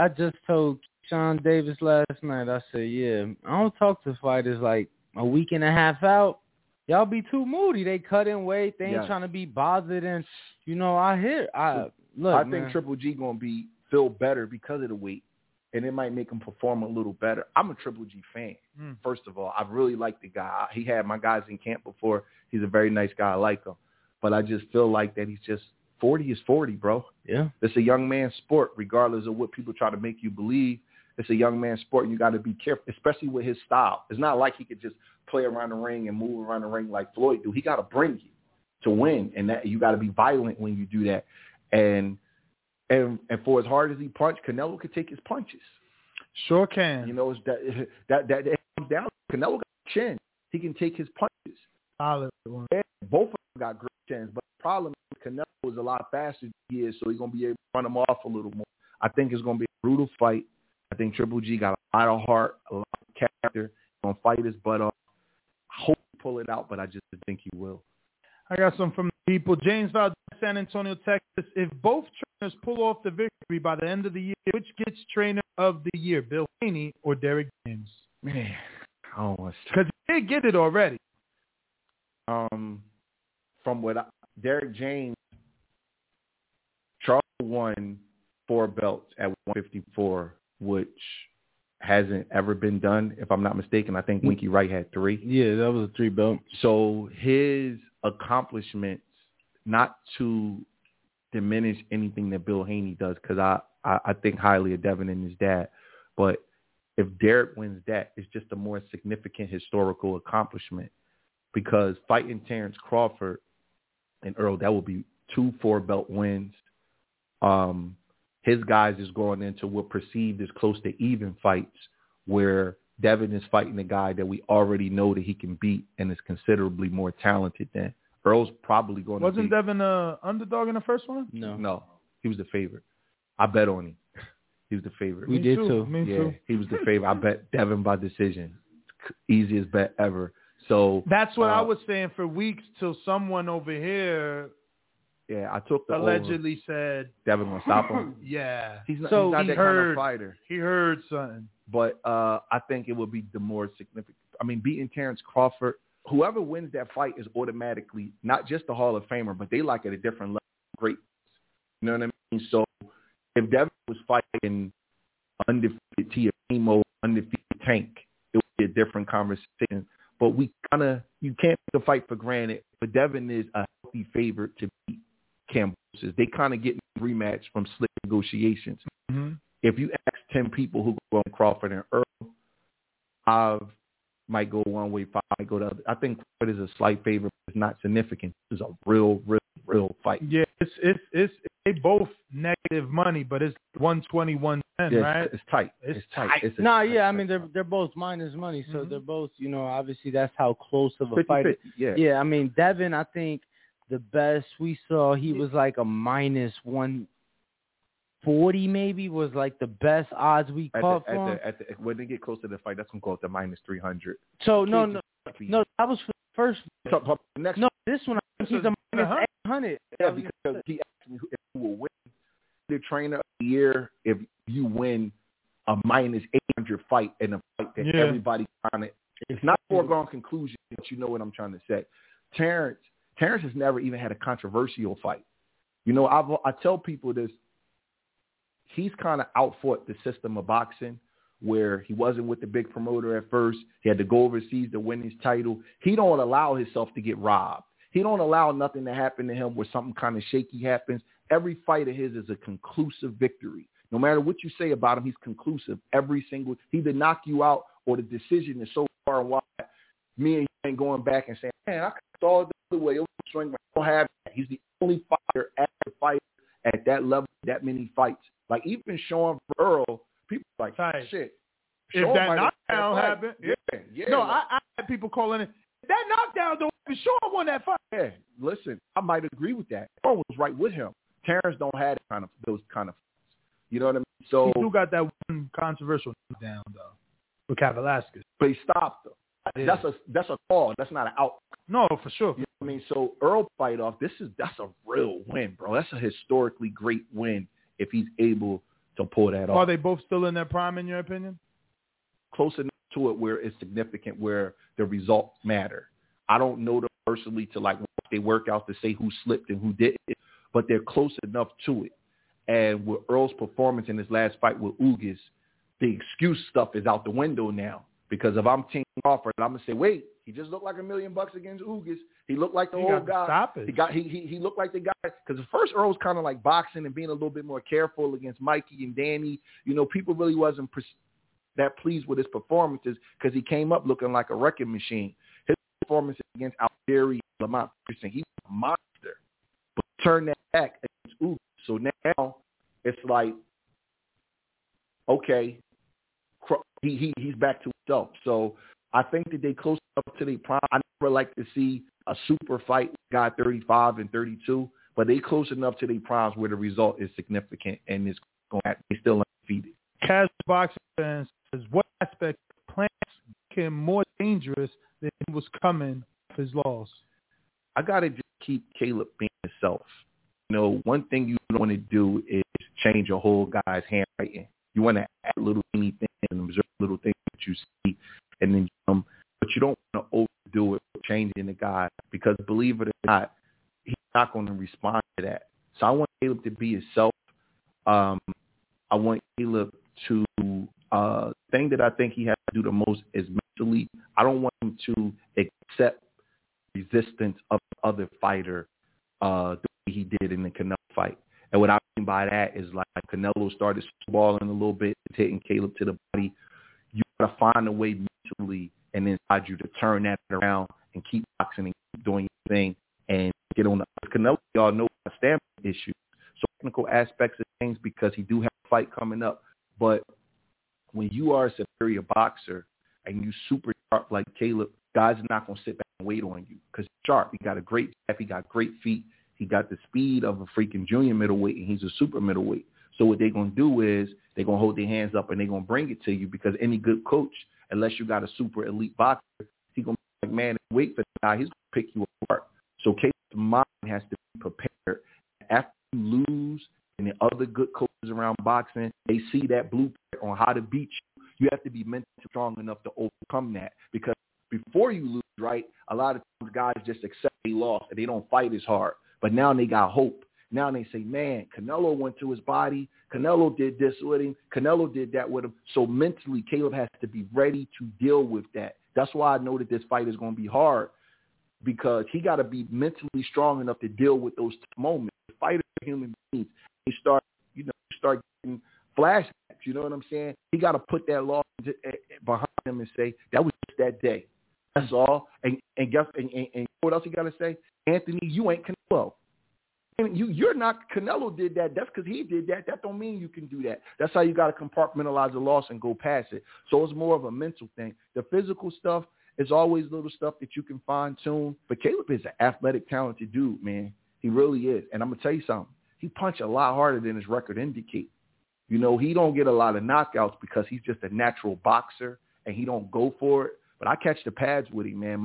I just told Sean Davis last night, I said, yeah, I don't talk to fighters like a week and a half out. Y'all be too moody. They cut in weight. They ain't trying to be bothered. And, I think Triple G going to feel better because of the weight, and it might make him perform a little better. I'm a Triple G fan, first of all. I really like the guy. He had my guys in camp before. He's a very nice guy. I like him. But I just feel like that he's just 40 is 40, bro. Yeah. It's a young man's sport, regardless of what people try to make you believe. It's a young man's sport, and you got to be careful, especially with his style. It's not like he could just play around the ring and move around the ring like Floyd do. He got to bring you to win, and that you got to be violent when you do that. And for as hard as he punched, Canelo could take his punches. Sure can. It's that it comes down. Canelo got a chin. He can take his punches. Solid one. And both of them got great chins, but the problem is Canelo is a lot faster than he is, so he's going to be able to run him off a little more. I think it's going to be a brutal fight. I think Triple G got a lot of heart, a lot of character. He's going to fight his butt off. I hope he pull it out, but I just think he will. I got some from the people. James Valdez, San Antonio, Texas. If both trainers pull off the victory by the end of the year, which gets trainer of the year, Bill Haney or Derek James? Man, I don't want to. Because he did get it already. From Derek James, Charles won 4 belts at 154, which hasn't ever been done, if I'm not mistaken. I think Winky Wright had 3. Yeah, that was a 3 belt. So his accomplishments, not to diminish anything that Bill Haney does, because I think highly of Devin and his dad, but if Derek wins that, it's just a more significant historical accomplishment, because fighting Terrence Crawford and Earl, that will be 2 4-belt wins. His guys is going into what perceived as close to even fights, where Devin is fighting a guy that we already know that he can beat and is considerably more talented than. Earl's probably going Wasn't Devin an underdog in the first one? No. He was the favorite. I bet on him. He was the favorite. We did too. Me too. He was the favorite. I bet Devin by decision. Easiest bet ever. So that's what I was saying for weeks, till someone over here I took the allegedly said Devin gonna stop him. Yeah. He's not that kind of fighter. He heard something. But I think it would be the more significant. I mean, beating Terrence Crawford, whoever wins that fight is automatically not just a Hall of Famer, but they like at a different level of greatness. You know what I mean? So if Devin was fighting undefeated Teofimo, undefeated Tank, it would be a different conversation. But you can't take a fight for granted. But Devin is a healthy favorite to beat Kambosos. They kind of get a rematch from slick negotiations. Mm-hmm. If you ask 10 people who go on Crawford and Earl, I might go one way, 5 might go the other. I think Crawford is a slight favorite, but it's not significant. It's a real fight. Yeah, it's they both negative money, but it's 120, 110, right? It's tight. It's tight. I mean they're both minus money, so they're both, obviously that's how close of a fight. Yeah. I mean Devin, I think the best we saw, he was like a minus 140 maybe, was like the best odds we caught for him. When they get close to the fight, that's gonna go up to minus 300. So no, that was for the first. This one I think he's a minus 800. Yeah, because he asked me if you will win the trainer of the year if you win a minus 800 fight in a fight that everybody kind of. It's not a foregone conclusion, but you know what I'm trying to say. Terrence has never even had a controversial fight. I tell people this. He's kind of outfought the system of boxing, where he wasn't with the big promoter at first. He had to go overseas to win his title. He don't allow himself to get robbed. He don't allow nothing to happen to him where something kind of shaky happens. Every fight of his is a conclusive victory. No matter what you say about him, he's conclusive. He either knock you out or the decision is so far wide. Me and you ain't going back and saying, man, I saw it the other way. It was swing. I don't have that. He's the only fighter at that level, that many fights. Like even Sean Earl, people are like, shit. If Sean that knockdown happened, yeah. No, I had people calling it. That knockdown don't even Sean won that fight. Yeah, listen, I might agree with that. Sean was right with him. Terrence don't have those kind of fights. You know what I mean? So he do got that one controversial knockdown though with Kavaliauskas. But he stopped them. Yeah. That's a call. That's not an out. No, for sure. You know what I mean? So Earl fight off. That's a real win, bro. That's a historically great win if he's able to pull that off. Are they both still in their prime, in your opinion? Close enough to it where it's significant, where the results matter. I don't know them personally to like watch their workouts to say who slipped and who didn't, but they're close enough to it. And with Earl's performance in his last fight with Ugas, the excuse stuff is out the window now. Because if I'm Team Crawford, I'm gonna say, wait, he just looked like $1 million against Ugas. He looked like the old guy. Stop it. He looked like the guy. Because at first Earl was kind of like boxing and being a little bit more careful against Mikey and Danny. You know, people really wasn't that pleased with his performances because he came up looking like a wrecking machine. His performance against Algieri and Lamont Pearson, he was a monster. But turn that back against Ugas. So now it's like, okay, he's back to himself. So I think that they close up to their prime. I never like to see a super fight with a guy 35 and 32, but they close enough to their primes where the result is significant and it's going to be still undefeated. Casual boxing fans says, what aspect of Plants became him more dangerous than he was coming for his loss? I got to just keep Caleb being himself. You know, one thing you don't want to do is change a whole guy's handwriting. You want to add little teeny things and observe little things that you see, and then but you don't want to overdo it with changing the guy, because believe it or not, he's not going to respond to that. So I want Caleb to be himself. I want Caleb to thing that I think he has to do the most is mentally. I don't want him to accept resistance of the other fighter the way he did in the Canelo fight. And what I mean by that is like Canelo started balling a little bit, hitting Caleb to the body. You got to find a way mentally and inside you to turn that around and keep boxing and keep doing your thing and get on the Canelo. Y'all know stamina issues, so technical aspects of things, because he do have a fight coming up. But when you are a superior boxer and you super sharp like Caleb, guys are not going to sit back and wait on you because he's sharp. He got a great jab. He got great feet. He got the speed of a freaking junior middleweight, and he's a super middleweight. So what they're going to do is they're going to hold their hands up, and they're going to bring it to you, because any good coach, unless you got a super elite boxer, he's going to be like, man, wait for the guy. He's going to pick you apart. So Caleb's mind has to be prepared. After you lose and the other good coaches around boxing, they see that blueprint on how to beat you. You have to be mentally strong enough to overcome that, because before you lose, right, a lot of times guys just accept they lost and they don't fight as hard. But now they got hope. Now they say, man, Canelo went to his body. Canelo did this with him. Canelo did that with him. So mentally, Caleb has to be ready to deal with that. That's why I know that this fight is going to be hard, because he got to be mentally strong enough to deal with those moments. Fighters are human beings. They start getting flashbacks. You know what I'm saying? He got to put that loss behind him and say, that was just that day. That's all. And what else he got to say? Anthony, you ain't Canelo. And you're not. Canelo did that. That's because he did that. That don't mean you can do that. That's how you got to compartmentalize the loss and go past it. So it's more of a mental thing. The physical stuff is always little stuff that you can fine tune. But Caleb is an athletic, talented dude, man. He really is. And I'm gonna tell you something. He punched a lot harder than his record indicates. You know, he don't get a lot of knockouts because he's just a natural boxer and he don't go for it. But I catch the pads with him, man.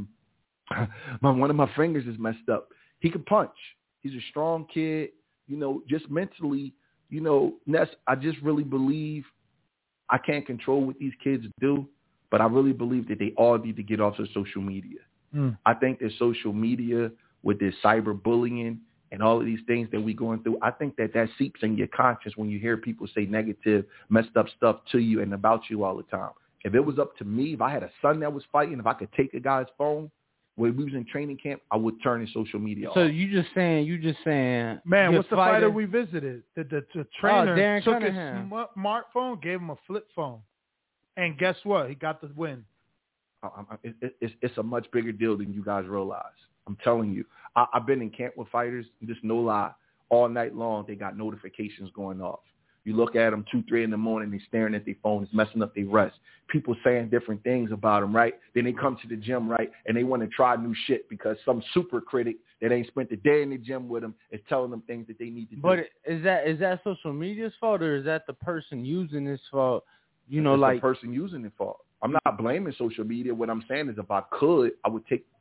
One of my fingers is messed up. He can punch. He's a strong kid, you know, just mentally, you know, Ness, I just really believe I can't control what these kids do, but I really believe that they all need to get off of social media. I think that social media with this cyberbullying and all of these things that we're going through, I think that seeps in your conscience when you hear people say negative, messed up stuff to you and about you all the time. If it was up to me, if I had a son that was fighting, if I could take a guy's phone, when we was in training camp, I would turn his social media off. So you just saying, man, what's the fighter we visited? The trainer took his smartphone, gave him a flip phone, and guess what? He got the win. It's a much bigger deal than you guys realize. I'm telling you. I've been in camp with fighters, just no lie, all night long. They got notifications going off. You look at them 2-3 in the morning, they staring at their phone, it's messing up their rest. People saying different things about them, right? Then they come to the gym, right, and they want to try new shit because some super critic that ain't spent the day in the gym with them is telling them things that they need to do. But is that social media's fault, or is that the person using this fault? You know, it's like the person using it fault. I'm not blaming social media. What I'm saying is, if I could, I would take the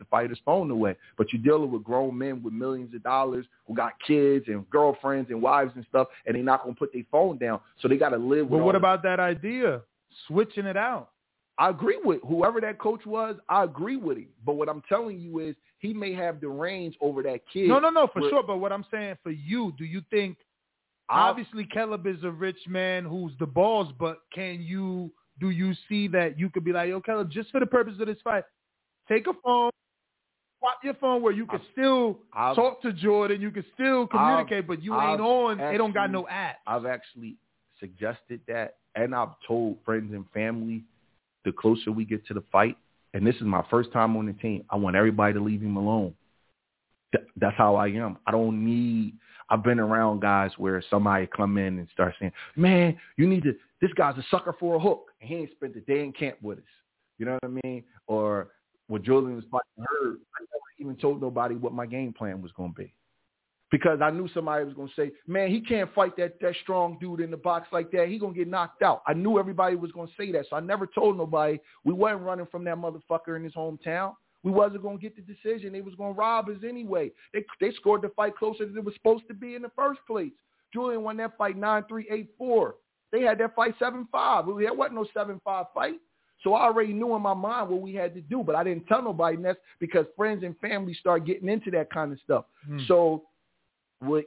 fighter's phone away. But you're dealing with grown men with millions of dollars who got kids and girlfriends and wives and stuff, and they're not going to put their phone down. So they got to live with Well, what about that idea? Switching it out. I agree with whoever that coach was. I agree with him. But what I'm telling you is he may have the reins over that kid. No, for sure. But what I'm saying for you, do you think, obviously Caleb is a rich man who's the boss, but do you see that you could be like, yo, Caleb, just for the purpose of this fight, take a phone, swap your phone where you can still talk to Jordan, you can still communicate, but you ain't on, they don't got no apps. I've actually suggested that, and I've told friends and family, the closer we get to the fight, and this is my first time on the team, I want everybody to leave him alone. That's how I am. I've been around guys where somebody come in and start saying, man, this guy's a sucker for a hook, and he ain't spent a day in camp with us. You know what I mean? Or when Julian was fighting her, I never even told nobody what my game plan was going to be. Because I knew somebody was going to say, man, he can't fight that strong dude in the box like that. He going to get knocked out. I knew everybody was going to say that, so I never told nobody we wasn't running from that motherfucker in his hometown. We wasn't going to get the decision. They was going to rob us anyway. They scored the fight closer than it was supposed to be in the first place. Julian won that fight 9-3, 8-4. They had that fight 7-5. There wasn't no 7-5 fight. So I already knew in my mind what we had to do, but I didn't tell nobody, and that's because friends and family start getting into that kind of stuff. So with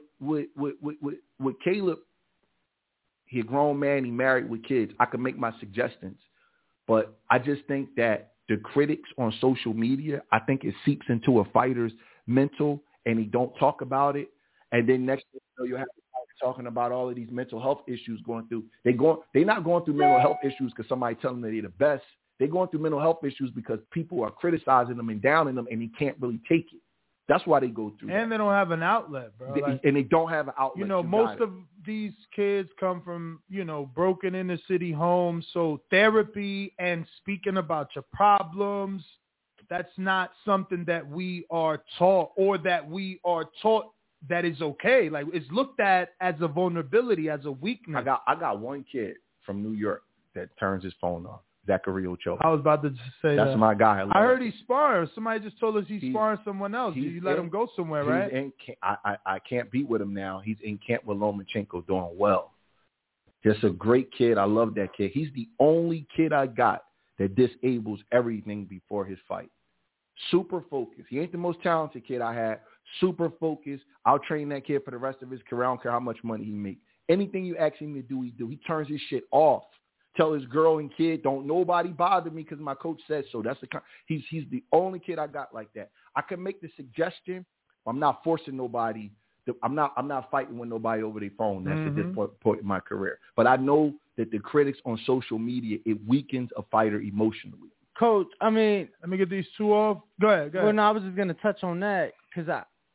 Caleb, he a grown man, he married with kids. I could make my suggestions, but I just think that the critics on social media, I think it seeps into a fighter's mental, and he don't talk about it. And then next thing you know, you have a fighter talking about all of these mental health issues going through. They're not going through mental health issues because somebody telling them that they're the best. They're going through mental health issues because people are criticizing them and downing them, and he can't really take it. That's why they go through that. And they don't have an outlet, bro. And they don't have an outlet. You know, most of these kids come from, broken inner city homes. So therapy and speaking about your problems, that's not something that we are taught, or that we are taught that is okay. Like, it's looked at as a vulnerability, as a weakness. I got one kid from New York that turns his phone off. Zachary Ochoa. I was about to say that's my guy. I heard he's sparring. Somebody just told us he's sparring someone else. You let him go somewhere, right? I can't beat with him now. He's in camp with Lomachenko doing well. Just a great kid. I love that kid. He's the only kid I got that disables everything before his fight. Super focused. He ain't the most talented kid I had. Super focused. I'll train that kid for the rest of his career. I don't care how much money he makes. Anything you ask him to do, he do. He turns his shit off. Tell his girl and kid, don't nobody bother me because my coach says so. He's the only kid I got like that. I can make the suggestion. I'm not forcing nobody. I'm not fighting with nobody over their phone. That's at this point in my career. But I know that the critics on social media, it weakens a fighter emotionally. Coach, I mean, let me get these two off. Go ahead. Well, no, I was just gonna touch on that because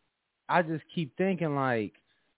I just keep thinking, like,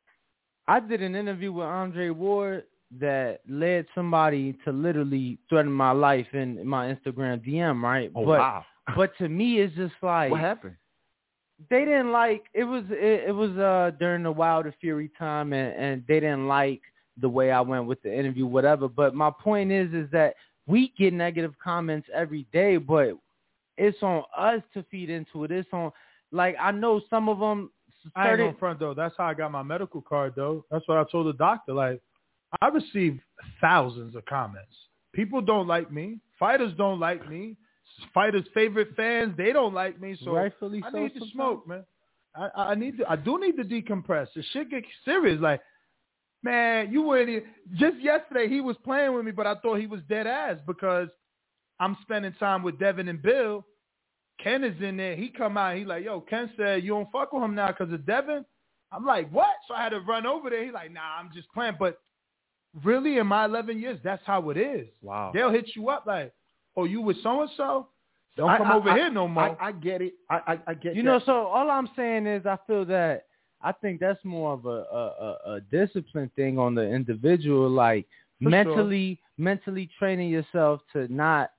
I did an interview with Andre Ward that led somebody to literally threaten my life in my Instagram DM, right? Wow. But to me, it's just like, what happened? They didn't like it was during the Wilder Fury time, and they didn't like the way I went with the interview, whatever. But my point is that we get negative comments every day, but it's on us to feed into it. It's on, like, I know some of them. I ain't on front though. That's how I got my medical card though. That's what I told the doctor. Like, I receive thousands of comments. People don't like me. Fighters don't like me. Fighters' favorite fans, they don't like me. So rightfully I need to smoke, man. I do need to decompress. The shit gets serious. Like, man, you wouldn't even, just yesterday he was playing with me, but I thought he was dead ass because I'm spending time with Devin and Bill. Ken is in there. He come out. He like, yo, Ken said you don't fuck with him now because of Devin. I'm like, what? So I had to run over there. He like, nah, I'm just playing. But really, in my 11 years, that's how it is. Wow. They'll hit you up like, oh, you with so-and-so? Don't come over here no more. I get it. I get it. You know, so all I'm saying is I feel that I think that's more of a discipline thing on the individual, like mentally training yourself to not,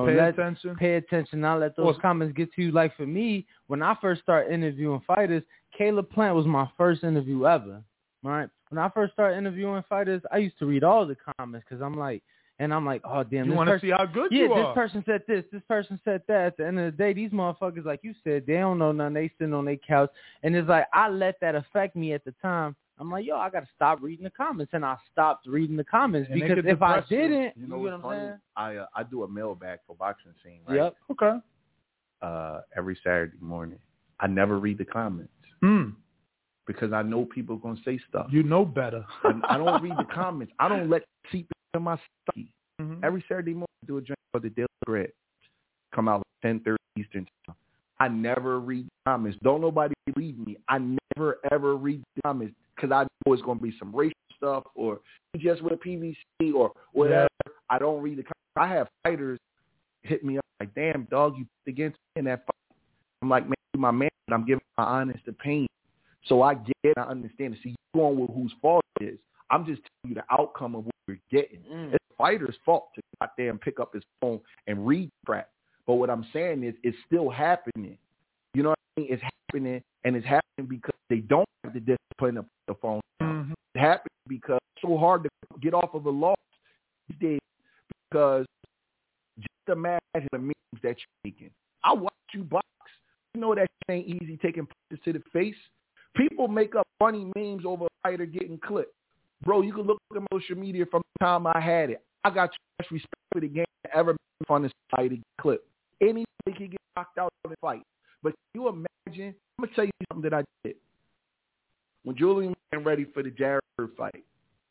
pay attention, not let those comments get to you. Like for me, when I first started interviewing fighters, Caleb Plant was my first interview ever, right? When I first started interviewing fighters, I used to read all the comments because I'm like, And I'm like, oh, damn. You want to see how good you are. This person said this. This person said that. At the end of the day, these motherfuckers, like you said, they don't know nothing. They sitting on their couch. And it's like, I let that affect me at the time. I'm like, yo, I got to stop reading the comments. And I stopped reading the comments and because if I didn't, you know what I'm funny? saying? I do a mailbag for boxing scene, right? Yep. Okay. Every Saturday morning. I never read the comments. Because I know people are going to say stuff. You know better. I don't read the comments. I don't let seep into my psyche. Every Saturday morning, I do a drink for the Daily Bread. Come out at 10:30 Eastern time. I never read the comments. Don't nobody believe me. I never, ever read the comments because I know it's going to be some racial stuff or just with PVC or whatever. Yeah. I don't read the comments. I have fighters hit me up like, damn, dog, you put against me in that fight. I'm like, man, you're my man, but I'm giving my honest opinion. So I get it, I understand it. See, you're going with whose fault it is. I'm just telling you the outcome of what we're getting. It's the fighter's fault to go out there and pick up his phone and read crap. But what I'm saying is it's still happening. You know what I mean? It's happening, and it's happening because they don't have the discipline to put the phone down. It happens because it's so hard to get off of a loss these days because just imagine the memes that you're making. I watch you box. You know that shit ain't easy taking punches to the face. People make up funny memes over a fighter getting clipped. Bro, you can look at social media from the time I had it. I got too much respect for the game to ever make fun of somebody get clipped. Anybody can get knocked out of the fight. But can you imagine? I'm going to tell you something that I did. When Julian was getting ready for the Jared fight,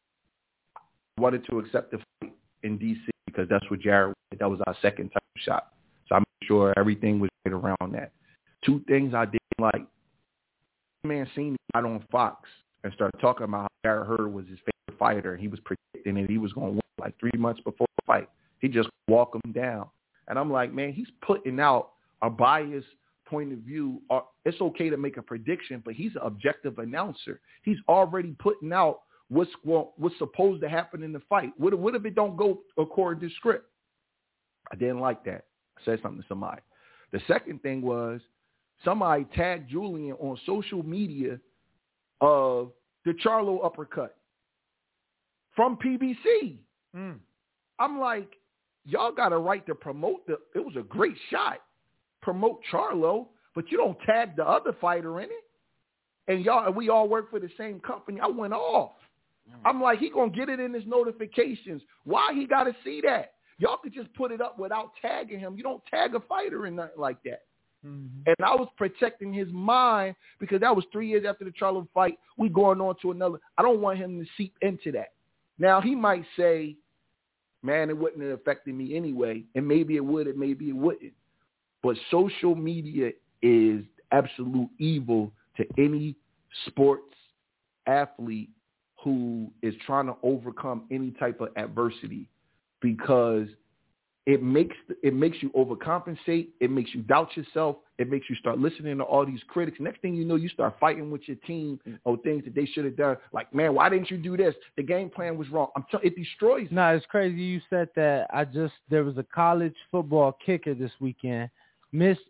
I wanted to accept the fight in D.C. because that's what Jared did. That was our second title shot. So I made sure everything was right around that. Two things I didn't like. Man seen me out on Fox and started talking about how Jared Hurd was his favorite fighter and he was predicting that he was going to win like 3 months before the fight. He just walked him down. And I'm like, man, he's putting out a biased point of view. It's okay to make a prediction, but he's an objective announcer. He's already putting out what's supposed to happen in the fight. What if it don't go according to script? I didn't like that. I said something to somebody. The second thing was somebody tagged Julian on social media of the Charlo uppercut from PBC. I'm like, y'all got a right to promote it was a great shot. Promote Charlo, but you don't tag the other fighter in it. And we all work for the same company. I went off. I'm like, he gonna get it in his notifications. Why he gotta see that? Y'all could just put it up without tagging him. You don't tag a fighter in nothing like that. And I was protecting his mind because that was 3 years after the Charlo fight. We going on to another. I don't want him to seep into that. Now, he might say, man, it wouldn't have affected me anyway. And maybe it would, and maybe it wouldn't. But social media is absolute evil to any sports athlete who is trying to overcome any type of adversity because it makes you overcompensate. It makes you doubt yourself. It makes you start listening to all these critics. Next thing you know, you start fighting with your team or things that they should have done. Like, man, why didn't you do this? The game plan was wrong. It destroys you. No, it's crazy you said that. There was a college football kicker this weekend. Missed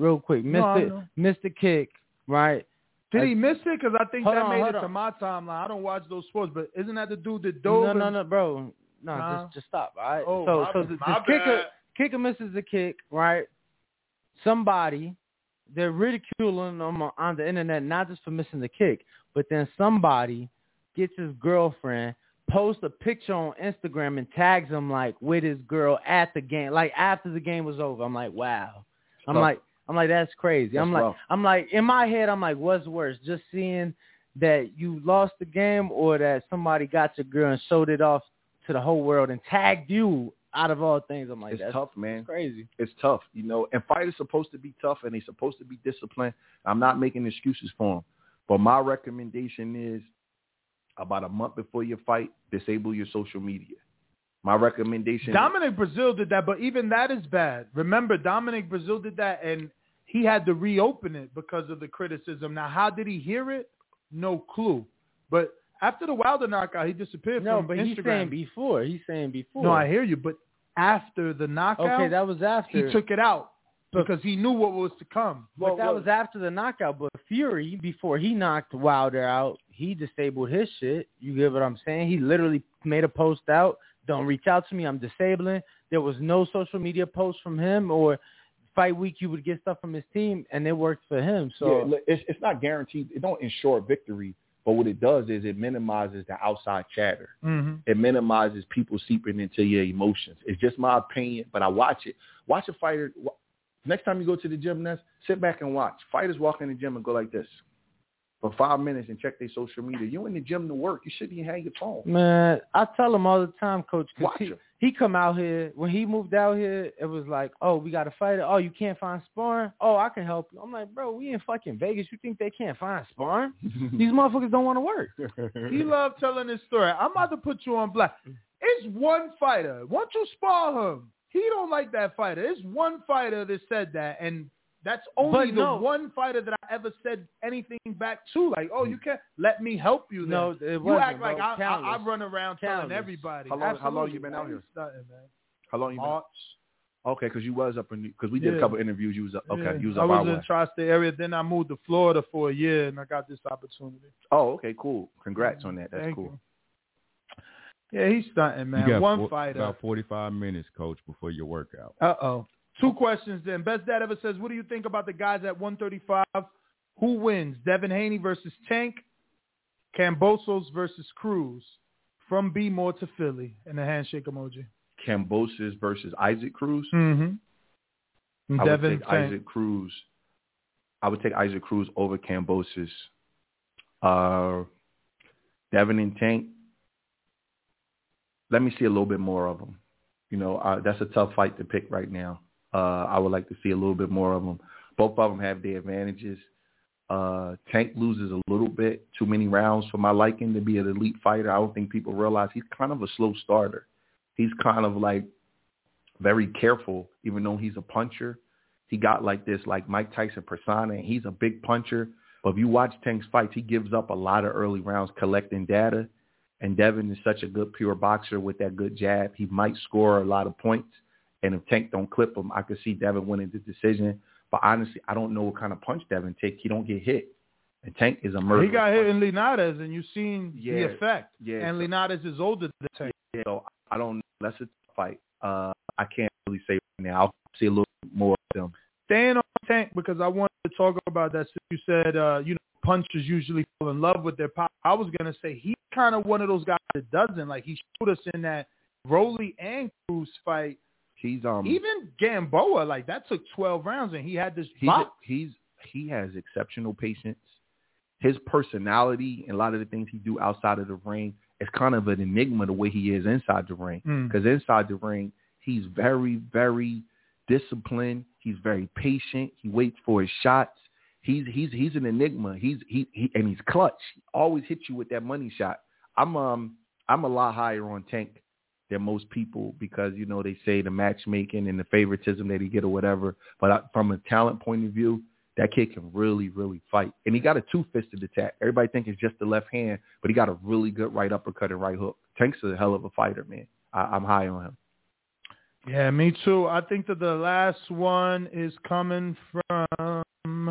the kick, right? Did he miss it? Because I think that made it to my timeline. I don't watch those sports, but isn't that the dude that dove? No, bro. No, just stop, all right? So the kicker misses the kick, right? Somebody, they're ridiculing him on the internet, not just for missing the kick, but then somebody gets his girlfriend, posts a picture on Instagram and tags him like with his girl at the game, like after the game was over. I'm like, wow. I'm like, that's crazy. I'm like, in my head, I'm like, what's worse? Just seeing that you lost the game or that somebody got your girl and showed it off to the whole world and tagged you out of all things? I'm like, it's tough, man. It's crazy. It's tough, and fighters supposed to be tough and they're supposed to be disciplined. I'm not making excuses for them, but my recommendation is about a month before your fight, disable your social media. My recommendation. Dominic Brazil did that, but even that is bad. Remember, Dominic Brazil did that and he had to reopen it because of the criticism. Now, how did he hear it? No clue. But after the Wilder knockout, he disappeared from Instagram. No, but he's saying before. No, I hear you. But after the knockout, okay, that was after. He took it out because he knew what was to come. But that was after the knockout. But Fury, before he knocked Wilder out, he disabled his shit. You get what I'm saying? He literally made a post out don't reach out to me. I'm disabling. There was no social media posts from him, or fight week you would get stuff from his team, and it worked for him. So it's not guaranteed. It don't ensure victory, but what it does is it minimizes the outside chatter. Mm-hmm. It minimizes people seeping into your emotions. It's just my opinion, but I watch it. Watch a fighter. Next time you go to the gym, sit back and watch. Fighters walk in the gym and go like this for 5 minutes and check their social media. You in the gym to work. You shouldn't even hang your phone. Man, I tell him all the time, Coach. Watch him. He come out here. When he moved out here, it was like, oh, we got a fighter. Oh, you can't find sparring? Oh, I can help you. I'm like, bro, we in fucking Vegas. You think they can't find sparring? These motherfuckers don't want to work. He loved telling this story. I'm about to put you on blast. It's one fighter. Once you spar him, he don't like that fighter. It's one fighter that said that, and that's only one fighter that I ever said anything back to. Like, oh, you can't let me help you then. No, it you wasn't, act like I run around telling everybody. How long you been out here? Starting, man. How long you been? March. Okay, because you was up in because we did a couple interviews. You was up. Okay, yeah. you was I up was our in way. the tri-state area. Then I moved to Florida for a year, and I got this opportunity. Oh, okay, cool. Congrats on that. That's Thank cool. You. Yeah, he's stunting, man. You got One fighter. About 45 minutes, Coach, before your workout. Uh-oh. 2 questions then. Best Dad ever says, what do you think about the guys at 135? Who wins? Devin Haney versus Tank? Kambosos versus Cruz? From B-More to Philly. And a handshake emoji. Kambosos versus Isaac Cruz? Mm-hmm. I Devin would take Isaac Cruz. I would take Isaac Cruz over Kambosos. Devin and Tank. Let me see a little bit more of them. You know, that's a tough fight to pick right now. I would like to see a little bit more of them. Both of them have their advantages. Tank loses a little bit, too many rounds for my liking to be an elite fighter. I don't think people realize he's kind of a slow starter. He's kind of like very careful, even though he's a puncher. He got like this, like Mike Tyson persona, and he's a big puncher. But if you watch Tank's fights, he gives up a lot of early rounds collecting data. And Devin is such a good pure boxer with that good jab. He might score a lot of points. And if Tank don't clip him, I could see Devin winning the decision. But honestly, I don't know what kind of punch Devin take. He don't get hit. And Tank is a murderer. He got hit in Linares, and you've seen the effect. Yeah. And Linares is older than Tank. Yeah, so I don't know. That's a fight. I can't really say right now. I'll see a little more of them. Staying on Tank, because I wanted to talk about that. So you said, punchers usually fall in love with their power. I was going to say he's kind of one of those guys that doesn't. Like, he showed us in that Rolly and Cruz fight. He's even Gamboa, like, that took 12 rounds, and he had this he has exceptional patience. His personality and a lot of the things he do outside of the ring is kind of an enigma the way he is inside the ring. Because inside the ring, he's very, very disciplined. He's very patient. He waits for his shots. He's an enigma. He's clutch. He always hits you with that money shot. I'm a lot higher on Tank than most people because, you know, they say the matchmaking and the favoritism that he get or whatever. But from a talent point of view, that kid can really, really fight. And he got a two-fisted attack. Everybody think it's just the left hand, but he got a really good right uppercut and right hook. Tank's a hell of a fighter, man. I'm high on him. Yeah, me too. I think that the last one is coming from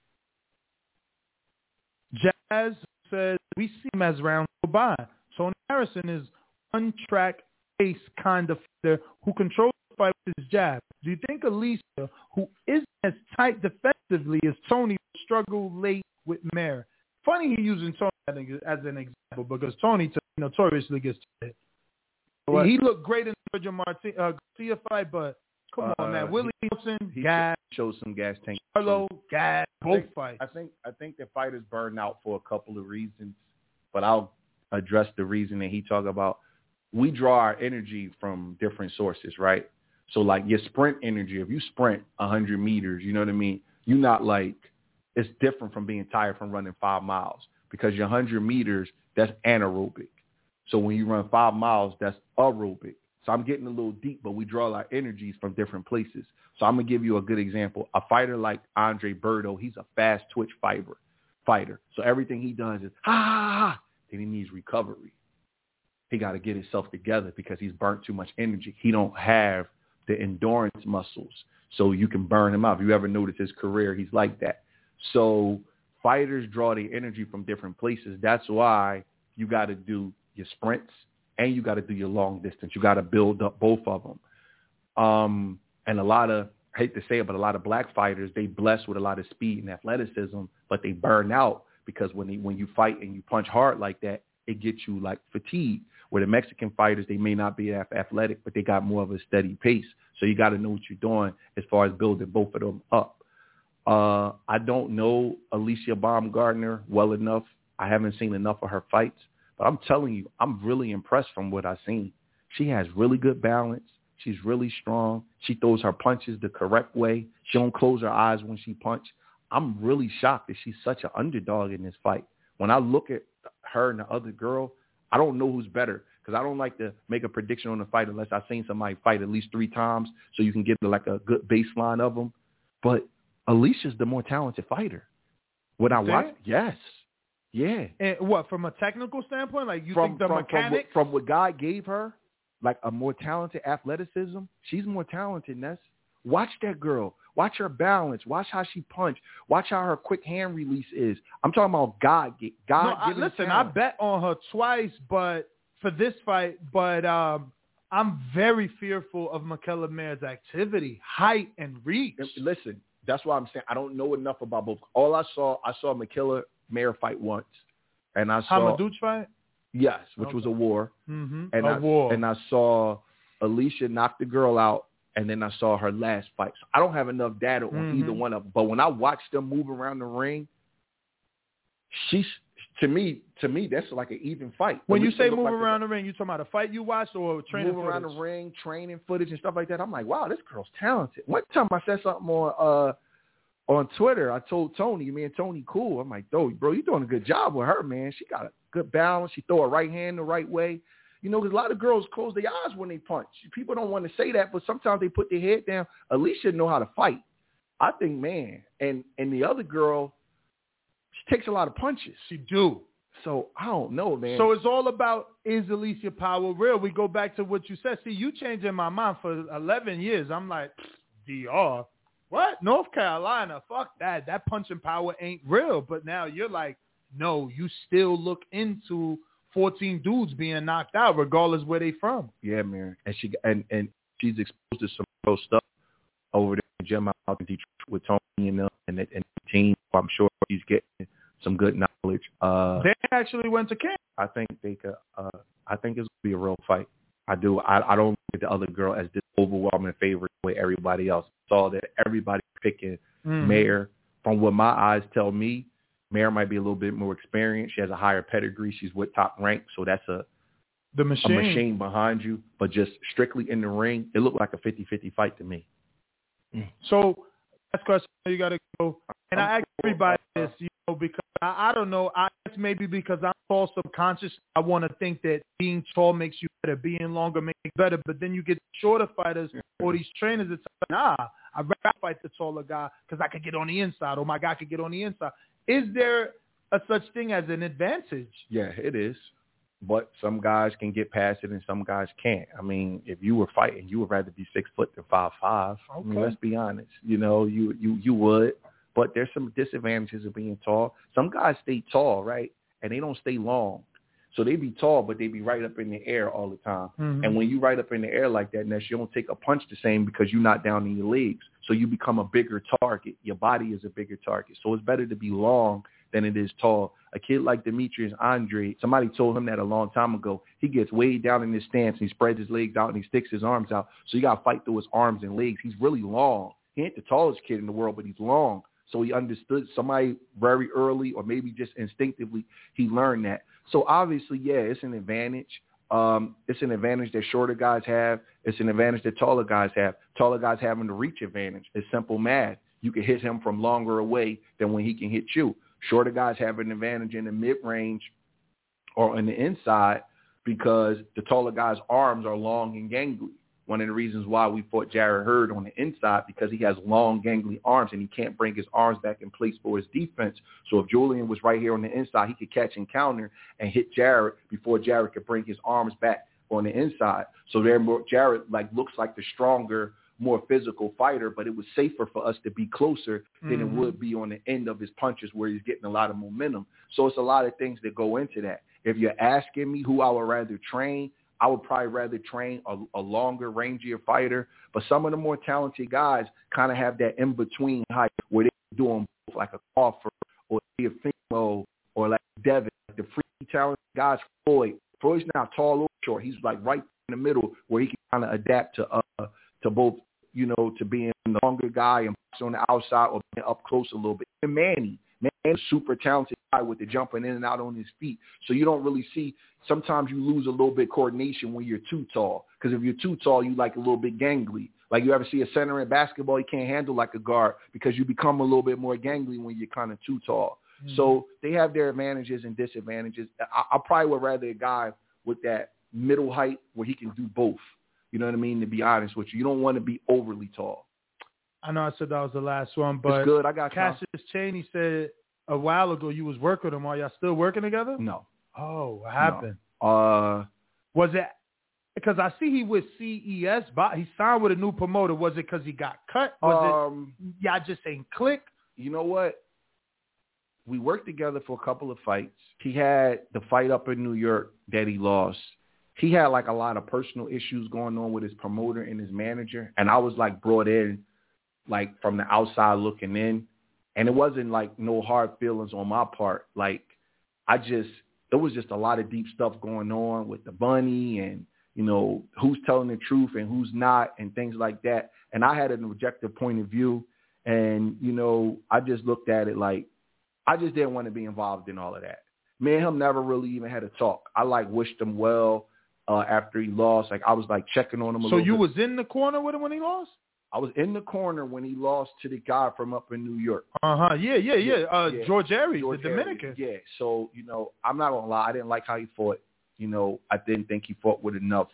Jazz. Says, we see him as rounds go by. Tony Harrison is one-track pace kind of fighter who controls the fight with his jab. Do you think Alicia, who isn't as tight defensively as Tony, will struggle late with Mayer? Funny he using Tony as an example because Tony notoriously gets hit. He looked great in the Sergio Garcia fight, but come on, man. Willie Wilson, gas. Showed some gas. Tank. Carlo, gas. Both fights. I think the fighters burn out for a couple of reasons, but I'll address the reason that he talked about. We draw our energy from different sources, right? So, like, your sprint energy, if you sprint 100 meters, you know what I mean? You're not like, it's different from being tired from running 5 miles because your 100 meters, that's anaerobic. So when you run 5 miles, that's aerobic. So I'm getting a little deep, but we draw our energies from different places. So I'm going to give you a good example. A fighter like Andre Berto, he's a fast twitch fighter. So everything he does is, then he needs recovery. He got to get himself together because he's burnt too much energy. He don't have the endurance muscles, so you can burn him out. If you ever notice his career, he's like that. So fighters draw their energy from different places. That's why you got to do your sprints and you got to do your long distance. You got to build up both of them. And a lot of, I hate to say it, but a lot of black fighters, they blessed with a lot of speed and athleticism, but they burn out because when you fight and you punch hard like that, it gets you like fatigued. Where the Mexican fighters, they may not be athletic, but they got more of a steady pace. So you got to know what you're doing as far as building both of them up. I don't know Alicia Baumgardner well enough. I haven't seen enough of her fights, but I'm telling you, I'm really impressed from what I've seen. She has really good balance. She's really strong. She throws her punches the correct way. She don't close her eyes when she punches. I'm really shocked that she's such an underdog in this fight. When I look at her and the other girl, I don't know who's better because I don't like to make a prediction on the fight unless I've seen somebody fight at least 3 times so you can get like a good baseline of them. But Alicia's the more talented fighter. When I watch, yes. Yeah. And what, from a technical standpoint? Like you think the mechanics? From what God gave her, like a more talented athleticism, she's more talented, Ness. Watch that girl. Watch her balance. Watch how she punch. Watch how her quick hand release is. I'm talking about listen, I bet on her twice, but for this fight, but I'm very fearful of Mikaela Maier's activity, height, and reach. Listen, that's why I'm saying I don't know enough about both. All I saw Mikaela Maier fight once, and I saw Hamadouche fight. Yes, which was a war. Mm-hmm. And I saw Alicia knock the girl out, and then I saw her last fight. So I don't have enough data on either one of them. But when I watched them move around the ring, she's to me that's like an even fight. When you say move around the ring, you talking about a fight you watched or training footage? Move around the ring, training footage and stuff like that. I'm like, wow, this girl's talented. One time I said something on Twitter. I told Tony, me and Tony cool. I'm like, bro, you're doing a good job with her, man. She got a good balance. She throw her right hand the right way. You know, because a lot of girls close their eyes when they punch. People don't want to say that, but sometimes they put their head down. Alicia know how to fight. I think, man, and the other girl, she takes a lot of punches. She do. So I don't know, man. So it's all about, is Alicia Power real? We go back to what you said. See, you changing my mind for 11 years. I'm like, DR. What? North Carolina? Fuck that. That punching power ain't real. But now you're like, no, you still look into 14 dudes being knocked out, regardless where they from. Yeah, man. And she's exposed to some real stuff over there in gym out in Detroit with Tony and the team. I'm sure she's getting some good knowledge. They actually went to camp. I think they could. I think it's gonna be a real fight. I do. I don't look at the other girl as this overwhelming favorite with everybody else. I saw that everybody picking Maier. From what my eyes tell me, Maier might be a little bit more experienced. She has a higher pedigree. She's with Top Rank, so that's a machine behind you. But just strictly in the ring, it looked like a 50-50 fight to me. So last question, you got to go. And I ask everybody this, because I don't know. I guess maybe because I'm tall subconscious, I want to think that being tall makes you better, being longer makes you better. But then you get shorter fighters or these trainers that say, nah, I'd rather fight the taller guy because I could get on the inside, or my guy could get on the inside. Is there a such thing as an advantage? Yeah, it is. But some guys can get past it and some guys can't. I mean, if you were fighting, you would rather be 6 foot than 5'5". Okay. I mean, let's be honest. You know, you would. But there's some disadvantages of being tall. Some guys stay tall, right? And they don't stay long. So they be tall, but they be right up in the air all the time. Mm-hmm. And when you right up in the air like that, Ness, you don't take a punch the same because you're not down in your legs. So you become a bigger target. Your body is a bigger target. So it's better to be long than it is tall. A kid like Demetrius Andrade, somebody told him that a long time ago. He gets way down in his stance and he spreads his legs out and he sticks his arms out. So you got to fight through his arms and legs. He's really long. He ain't the tallest kid in the world, but he's long. So he understood somebody very early, or maybe just instinctively, he learned that. So obviously, yeah, it's an advantage. It's an advantage that shorter guys have. It's an advantage that taller guys have. Taller guys having the reach advantage. It's simple math. You can hit him from longer away than when he can hit you. Shorter guys have an advantage in the mid-range or in the inside because the taller guy's arms are long and gangly. One of the reasons why we fought Jarrett Hurd on the inside, because he has long, gangly arms, and he can't bring his arms back in place for his defense. So if Julian was right here on the inside, he could catch and counter and hit Jarrett before Jarrett could bring his arms back on the inside. So Jarrett looks like the stronger, more physical fighter, but it was safer for us to be closer than it would be on the end of his punches where he's getting a lot of momentum. So it's a lot of things that go into that. If you're asking me who I would rather train, I would probably rather train a longer, rangier fighter. But some of the more talented guys kind of have that in-between height where they're doing both, like a Crawford or Teofimo or like Devin, like the free talented guys. Floyd's not tall or short. He's like right in the middle where he can kind of adapt to both, you know, to being the longer guy and on the outside or being up close a little bit. And Manny's a super talented guy with the jumping in and out on his feet. So you don't really see, sometimes you lose a little bit coordination when you're too tall. Because if you're too tall, you like a little bit gangly. Like you ever see a center in basketball, he can't handle like a guard because you become a little bit more gangly when you're kind of too tall. Mm-hmm. So they have their advantages and disadvantages. I probably would rather a guy with that middle height where he can do both. You know what I mean? To be honest with you, you don't want to be overly tall. I know I said that was the last one, but it's good. I got Cassius Chaney said a while ago you was working with him. Are y'all still working together? No. Oh, what happened? No. Was it because I see he with CES, but he signed with a new promoter. Was it because he got cut? Was it y'all just ain't click? You know what? We worked together for a couple of fights. He had the fight up in New York that he lost. He had like a lot of personal issues going on with his promoter and his manager. And I was like brought in like from the outside looking in. And it wasn't like no hard feelings on my part. Like there was just a lot of deep stuff going on with the bunny and, you know, who's telling the truth and who's not and things like that. And I had an objective point of view. And, you know, I just looked at it like, I just didn't want to be involved in all of that. Me and him never really even had a talk. I like wished him well after he lost. Like I was like checking on him a little bit. So you was in the corner with him when he lost? I was in the corner when he lost to the guy from up in New York. Yeah. George Aries, the Dominican. Yeah. So, you know, I'm not going to lie. I didn't like how he fought. You know, I didn't think he fought with enough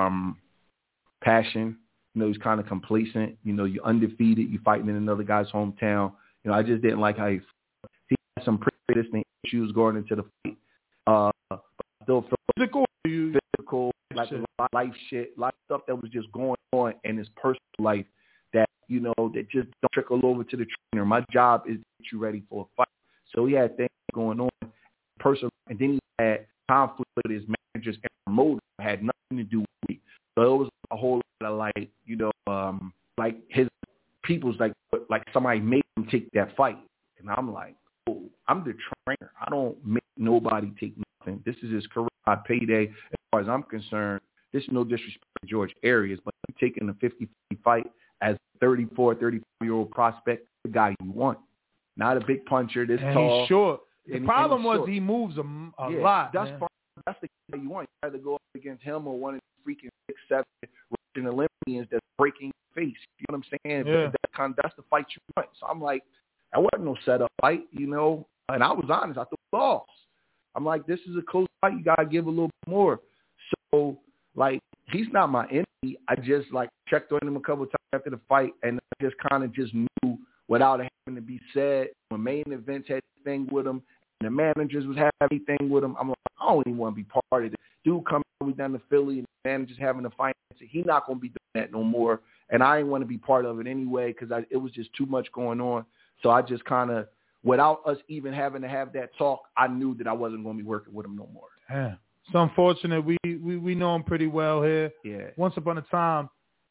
passion. You know, he's kind of complacent. You know, you're undefeated. You're fighting in another guy's hometown. You know, I just didn't like how he fought. He had some pre-existing issues going into the fight. But I still felt physical, like a lot of life shit, a lot of stuff that was just going on in his personal life that, you know, that just don't trickle over to the trainer. My job is to get you ready for a fight. So he had things going on personal, and then he had conflict with his managers and promoters had nothing to do with me. So it was a whole lot of like, you know, like his people's like somebody made him take that fight. And I'm like, oh, I'm the trainer. I don't make nobody take nothing. This is his career payday. As far as I'm concerned, this is no disrespect to George Aries, but I'm taking a 50-50 fight as a 34-year-old prospect, the guy you want. Not a big puncher, this tall. He's short. The problem was he moves a lot. That's fine. That's the guy you want. You either go up against him or one of the freaking 6'7" Russian Olympians that's breaking your face. You know what I'm saying? Yeah. That's the fight you want. So I'm like, that wasn't no setup fight, you know. And I was honest. I thought lost. I'm like, this is a close fight. You got to give a little bit more. So, like, he's not my enemy. I just, like, checked on him a couple of times after the fight, and I just kind of just knew without having to be said. When main events had anything with him, and the managers was having anything with him, I'm like, I don't even want to be part of it. Dude coming down to Philly, and the managers having to finance it. He's not going to be doing that no more, and I didn't want to be part of it anyway because it was just too much going on. So I just kind of, without us even having to have that talk, I knew that I wasn't going to be working with him no more. Yeah. It's unfortunate. We know him pretty well here. Yeah. Once upon a time,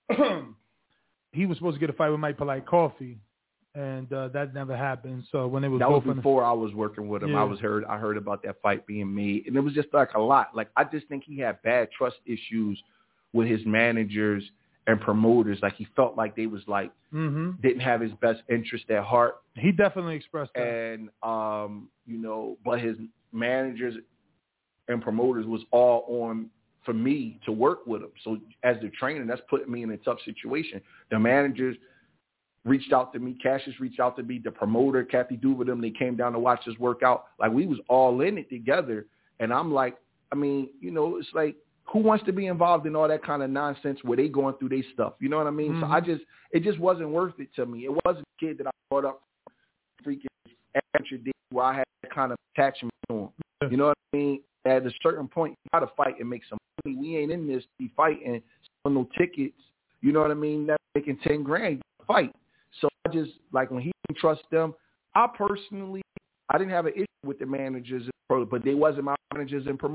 he was supposed to get a fight with Mike Polite Coffee, and that never happened. So when it was that was before I was working with him. Yeah. I heard about that fight being made, and it was just like a lot. Like I just think he had bad trust issues with his managers and promoters. Like he felt like they was like didn't have his best interest at heart. He definitely expressed that. And you know, but his managers and promoters was all on for me to work with him. So as the trainer, that's putting me in a tough situation. The managers reached out to me. Cassius reached out to me. The promoter, Kathy Duverdum, they came down to watch us work out. Like we was all in it together. And I'm like, I mean, you know, it's like, who wants to be involved in all that kind of nonsense where they going through their stuff? You know what I mean? So it just wasn't worth it to me. It wasn't a kid that I brought up freaking amateur day where I had that kind of attachment to him. You know what I mean? At a certain point, you got to fight and make some money. We ain't in this to be fighting, selling no tickets. You know what I mean? That's making $10,000 to fight. So I just, like, when he didn't trust them, I didn't have an issue with the managers, but they wasn't my managers and promoters.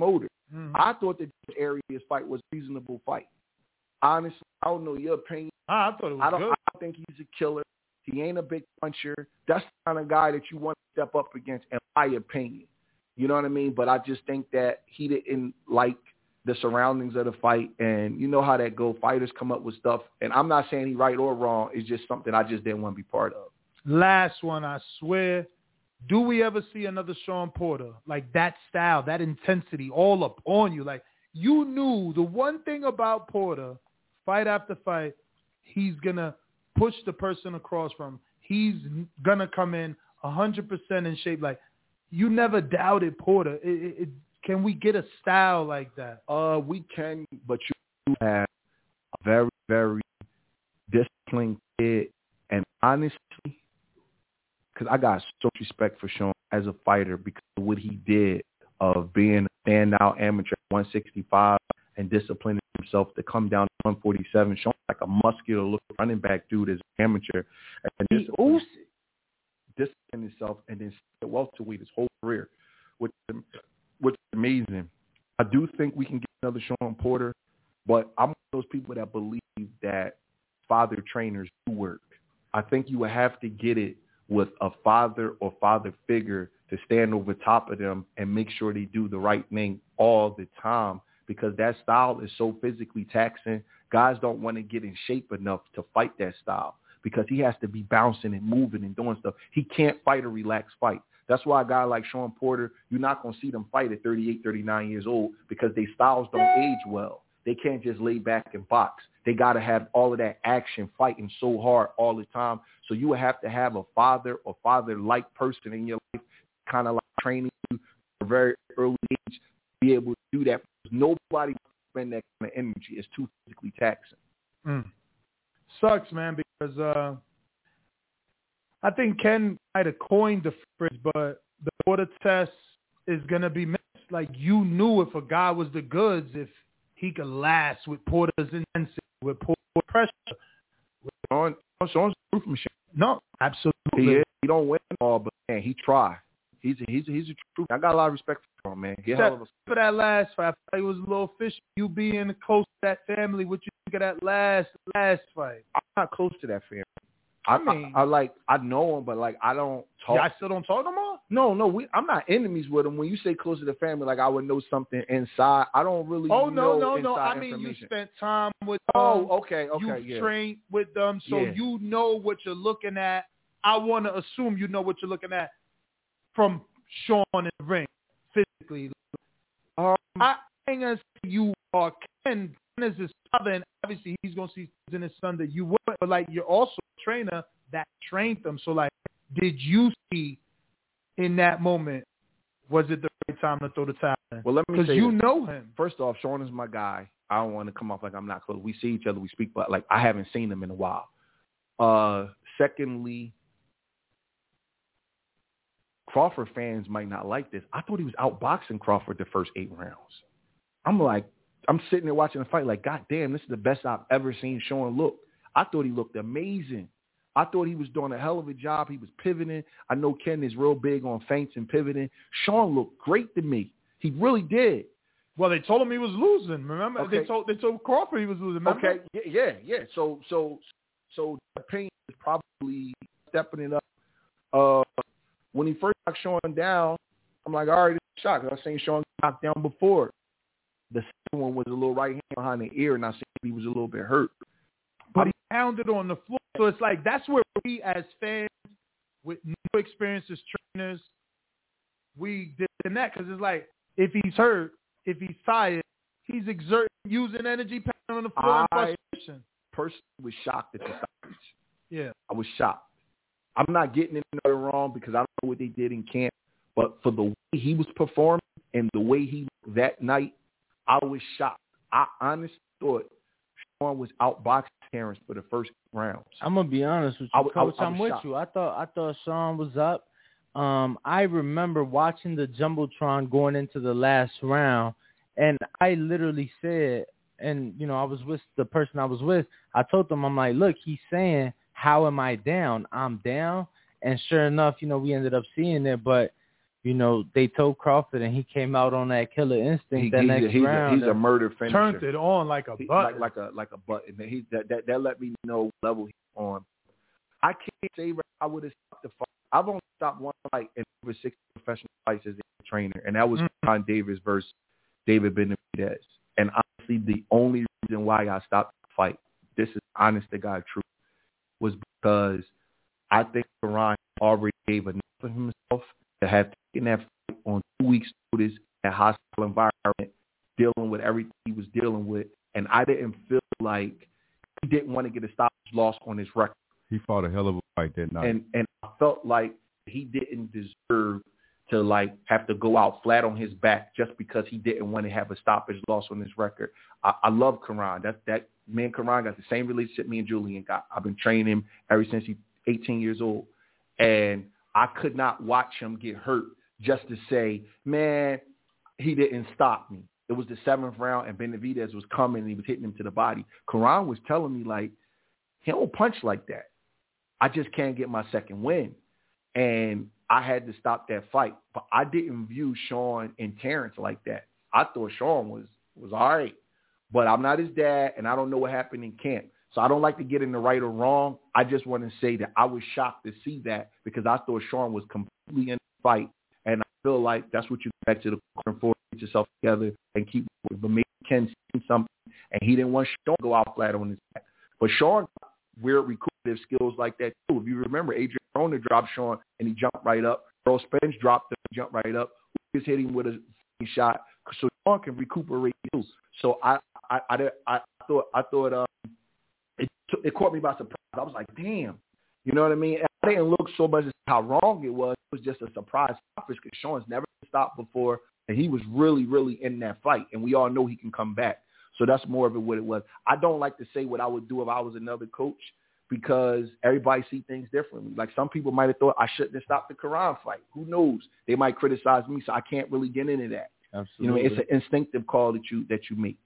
Mm-hmm. I thought that Arias fight was a reasonable fight. Honestly, I don't know your opinion. I thought it was good. I don't think he's a killer. He ain't a big puncher. That's the kind of guy that you want to step up against, in my opinion. You know what I mean? But I just think that he didn't like the surroundings of the fight, and you know how that go. Fighters come up with stuff, and I'm not saying he right or wrong. It's just something I just didn't want to be part of. Last one, I swear. Do we ever see another Sean Porter? Like that style, that intensity, all up on you. Like you knew the one thing about Porter, fight after fight, he's going to push the person across from. He's going to come in 100% in shape. Like you never doubted Porter. Can we get a style like that? We can, but you have a very, very disciplined kid. And honestly, because I got so much respect for Sean as a fighter because of what he did of being a standout amateur at 165 and disciplining himself to come down to 147. Sean's like a muscular-looking running back dude as an amateur. And disciplined himself and then stayed welterweight his whole career, which is amazing. I do think we can get another Sean Porter, but I'm one of those people that believe that father trainers do work. I think you would have to get it with a father or father figure to stand over top of them and make sure they do the right thing all the time, because that style is so physically taxing. Guys don't want to get in shape enough to fight that style because he has to be bouncing and moving and doing stuff. He can't fight a relaxed fight. That's why a guy like Sean Porter, you're not going to see them fight at 38, 39 years old because their styles don't age well. They can't just lay back and box. They got to have all of that action, fighting so hard all the time. So you would have to have a father or father-like person in your life, kind of like training you at a very early age to be able to do that. Because nobody can spend that kind of energy. It's too physically taxing. Sucks, man, because I think Ken might have coined the phrase, but the Porter test is going to be missed. Like, you knew if a guy was the goods, if he could last with Porter's intensity, with Porter's pressure. Sean's a proof machine. No, absolutely. He don't win all, but man, he try. He's a true. I got a lot of respect for him, man. For that last fight, I thought it was a little fishy. You being close to that family, what you think of that last fight? I'm not close to that family. I mean, I know him, but like I don't talk. Yeah, I still don't talk no more? No, I'm not enemies with him. When you say close to the family, like I would know something inside. I don't really know no. I mean, information. you spent time with them. Oh, okay, You trained with them, so you know what you're looking at. I want to assume you know what you're looking at from Sean in the ring, physically. I ain't going to say you are Ken. Ken is his father, and obviously he's going to see in his son that you would, but like you're also a trainer that trained them. So like, did you see in that moment, was it the right time to throw the towel in? Well, let me say because you know him. First off, Sean is my guy. I don't want to come off like I'm not close. We see each other, we speak, but like I haven't seen him in a while. Secondly, Crawford fans might not like this. I thought he was outboxing Crawford the first 8 rounds. I'm sitting there watching the fight like, God damn, this is the best I've ever seen Sean look. I thought he looked amazing. I thought he was doing a hell of a job. He was pivoting. I know Ken is real big on feints and pivoting. Sean looked great to me. He really did. Well, they told him he was losing. Remember, okay. they told Crawford he was losing. Remember? Okay, yeah. So the opinion is probably stepping it up. When he first knocked Sean down, I'm like, all right, it's a shot because I've seen Sean knocked down before. The second one was a little right hand behind the ear, and I seen he was a little bit hurt. But he pounded on the floor. So it's like that's where we as fans with no experience as trainers, we disconnect because it's like if he's hurt, if he's tired, he's using energy, pounding on the floor in frustration. Personally was shocked at the stoppage. Yeah. I was shocked. I'm not getting it wrong because I don't know what they did in camp, but for the way he was performing and the way he looked that night, I was shocked. I honestly thought Sean was outboxing Terrence for the first rounds. I'm gonna be honest with you, Coach. I'm with you. I thought Sean was up. I remember watching the Jumbotron going into the last round, and I literally said, and you know, I was with the person I was with. I told them, I'm like, look, he's saying, how am I down? I'm down. And sure enough, you know, we ended up seeing it. But they told Crawford and he came out on that killer instinct next round. He's a murder finisher. Turned it on like a button. Like a button. That let me know what level he's on. I can't say I would have stopped the fight. I've only stopped one fight in over 60 professional fights as a trainer, and that was Ron Davis versus David Benavidez. And honestly, the only reason why I stopped the fight, this is honest to God truth, was because I think Ron already gave enough of himself to have taken that fight on 2 weeks' notice in a hostile environment, dealing with everything he was dealing with, and I didn't feel like he didn't want to get a stoppage loss on his record. He fought a hell of a fight that night. And I felt like he didn't deserve to have to go out flat on his back just because he didn't want to have a stoppage loss on his record. I love Karan. That me and Karan got the same relationship me and Julian got. I've been training him ever since he's 18 years old. And I could not watch him get hurt just to say, man, he didn't stop me. It was the 7th round and Benavidez was coming and he was hitting him to the body. Karan was telling me, he don't punch like that. I just can't get my second win. And I had to stop that fight. But I didn't view Sean and Terrence like that. I thought Sean was all right. But I'm not his dad, and I don't know what happened in camp. So I don't like to get in the right or wrong. I just want to say that I was shocked to see that because I thought Sean was completely in the fight. And I feel like that's what you get back to the corner for, get yourself together and keep moving. But maybe Ken seen something, and he didn't want Sean to go out flat on his back. But Sean got weird recuperative skills like that, too. If you remember, Adrian Broner dropped Sean, and he jumped right up. Earl Spence dropped him and jumped right up. He was hitting with a shot. So Sean can recuperate, too. So I thought it caught me by surprise. I was like, damn. You know what I mean? I didn't look so much as how wrong it was. It was just a surprise because Sean's never stopped before, and he was really, really in that fight. And we all know he can come back. So that's more of it what it was. I don't like to say what I would do if I was another coach because everybody see things differently. Like some people might have thought I shouldn't have stopped the Karan fight. Who knows? They might criticize me, so I can't really get into that. Absolutely. It's an instinctive call that you make.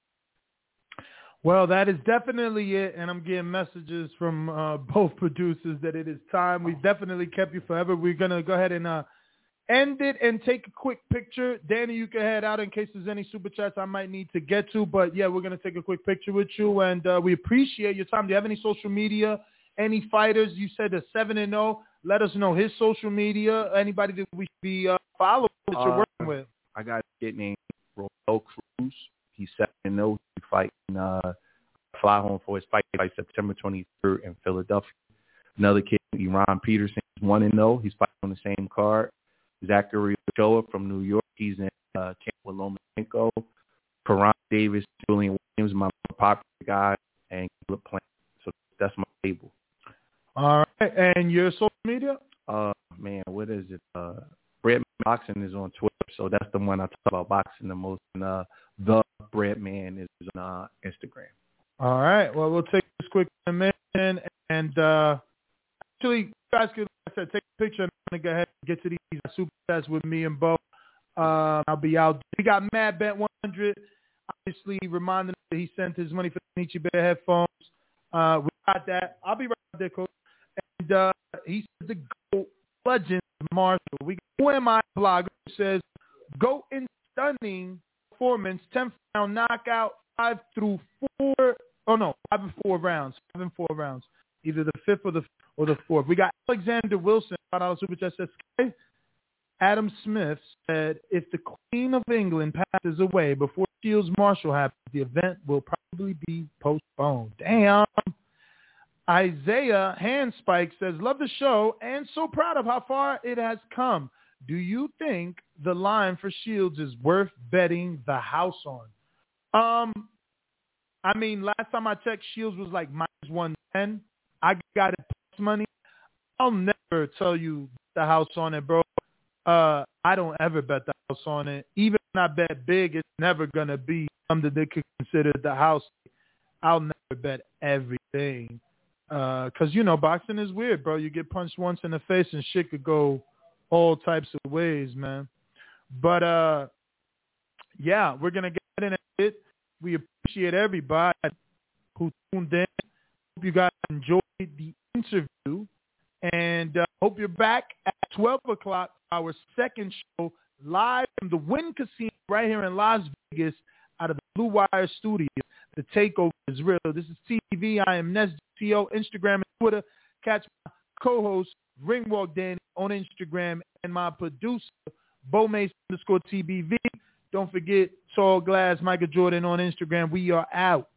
Well, that is definitely it, and I'm getting messages from both producers that it is time. We've definitely kept you forever. We're going to go ahead and end it and take a quick picture. Danny, you can head out in case there's any super chats I might need to get to, but yeah, we're going to take a quick picture with you, and we appreciate your time. Do you have any social media, any fighters? You said a 7-0. Let us know his social media, anybody that we should be following that you're working with. I got a kid named Romel Cruz. He's 7-0. He's fighting fly home for his fight by September 23rd in Philadelphia. Another kid, Iran Peterson, is 1-0. He's fighting on the same card. Zachary Ochoa from New York. He's in camp with Lomachenko. Karan Davis, Julian Williams, my popular guy, and Caleb Plant. So that's my table. All right. And your social media? Man, what is it? Breadman Boxing is on Twitter, so that's the one I talk about boxing the most. And the Breadman is on Instagram. All right. Well, we'll take this quick minute, and actually, you guys could, like I said, take a picture. I'm going to go ahead and get to these super chats with me and Bo. I'll be out. We got Mad Bet 100. Obviously, reminding him that he sent his money for the Nietzsche Bear headphones. We got that. I'll be right there, Coach. And he said the GOAT legend Marshall. We got OMI blogger who says, GOAT in stunning performance, 10th round knockout, 5 and 4 rounds. 5 and 4 rounds. Either the 5th or the 4th. We got Alexander Wilson, $5 super chat says, Adam Smith said, if the Queen of England passes away before Shields Marshall happens, the event will probably be postponed. Damn. Isaiah Handspike says, love the show and so proud of how far it has come. Do you think the line for Shields is worth betting the house on? I mean, last time I checked, Shields was like -110. I got it plus money. I'll never tell you the house on it, bro. I don't ever bet the house on it. Even when I bet big, it's never going to be something they could consider the house. I'll never bet everything. Because, boxing is weird, bro. You get punched once in the face and shit could go all types of ways, man. But, yeah, we're going to get in it. We appreciate everybody who tuned in. Hope you guys enjoyed the interview. And hope you're back at 12 o'clock our second show live from the Wynn Casino right here in Las Vegas out of the Blue Wire Studios. The takeover is real. This is TV. I am NesDCO, Instagram and Twitter. Catch my co-host, Ringwalk Danny, on Instagram, and my producer, Bowmace_TBV. Don't forget Tall Glass, Michael Jordan on Instagram. We are out.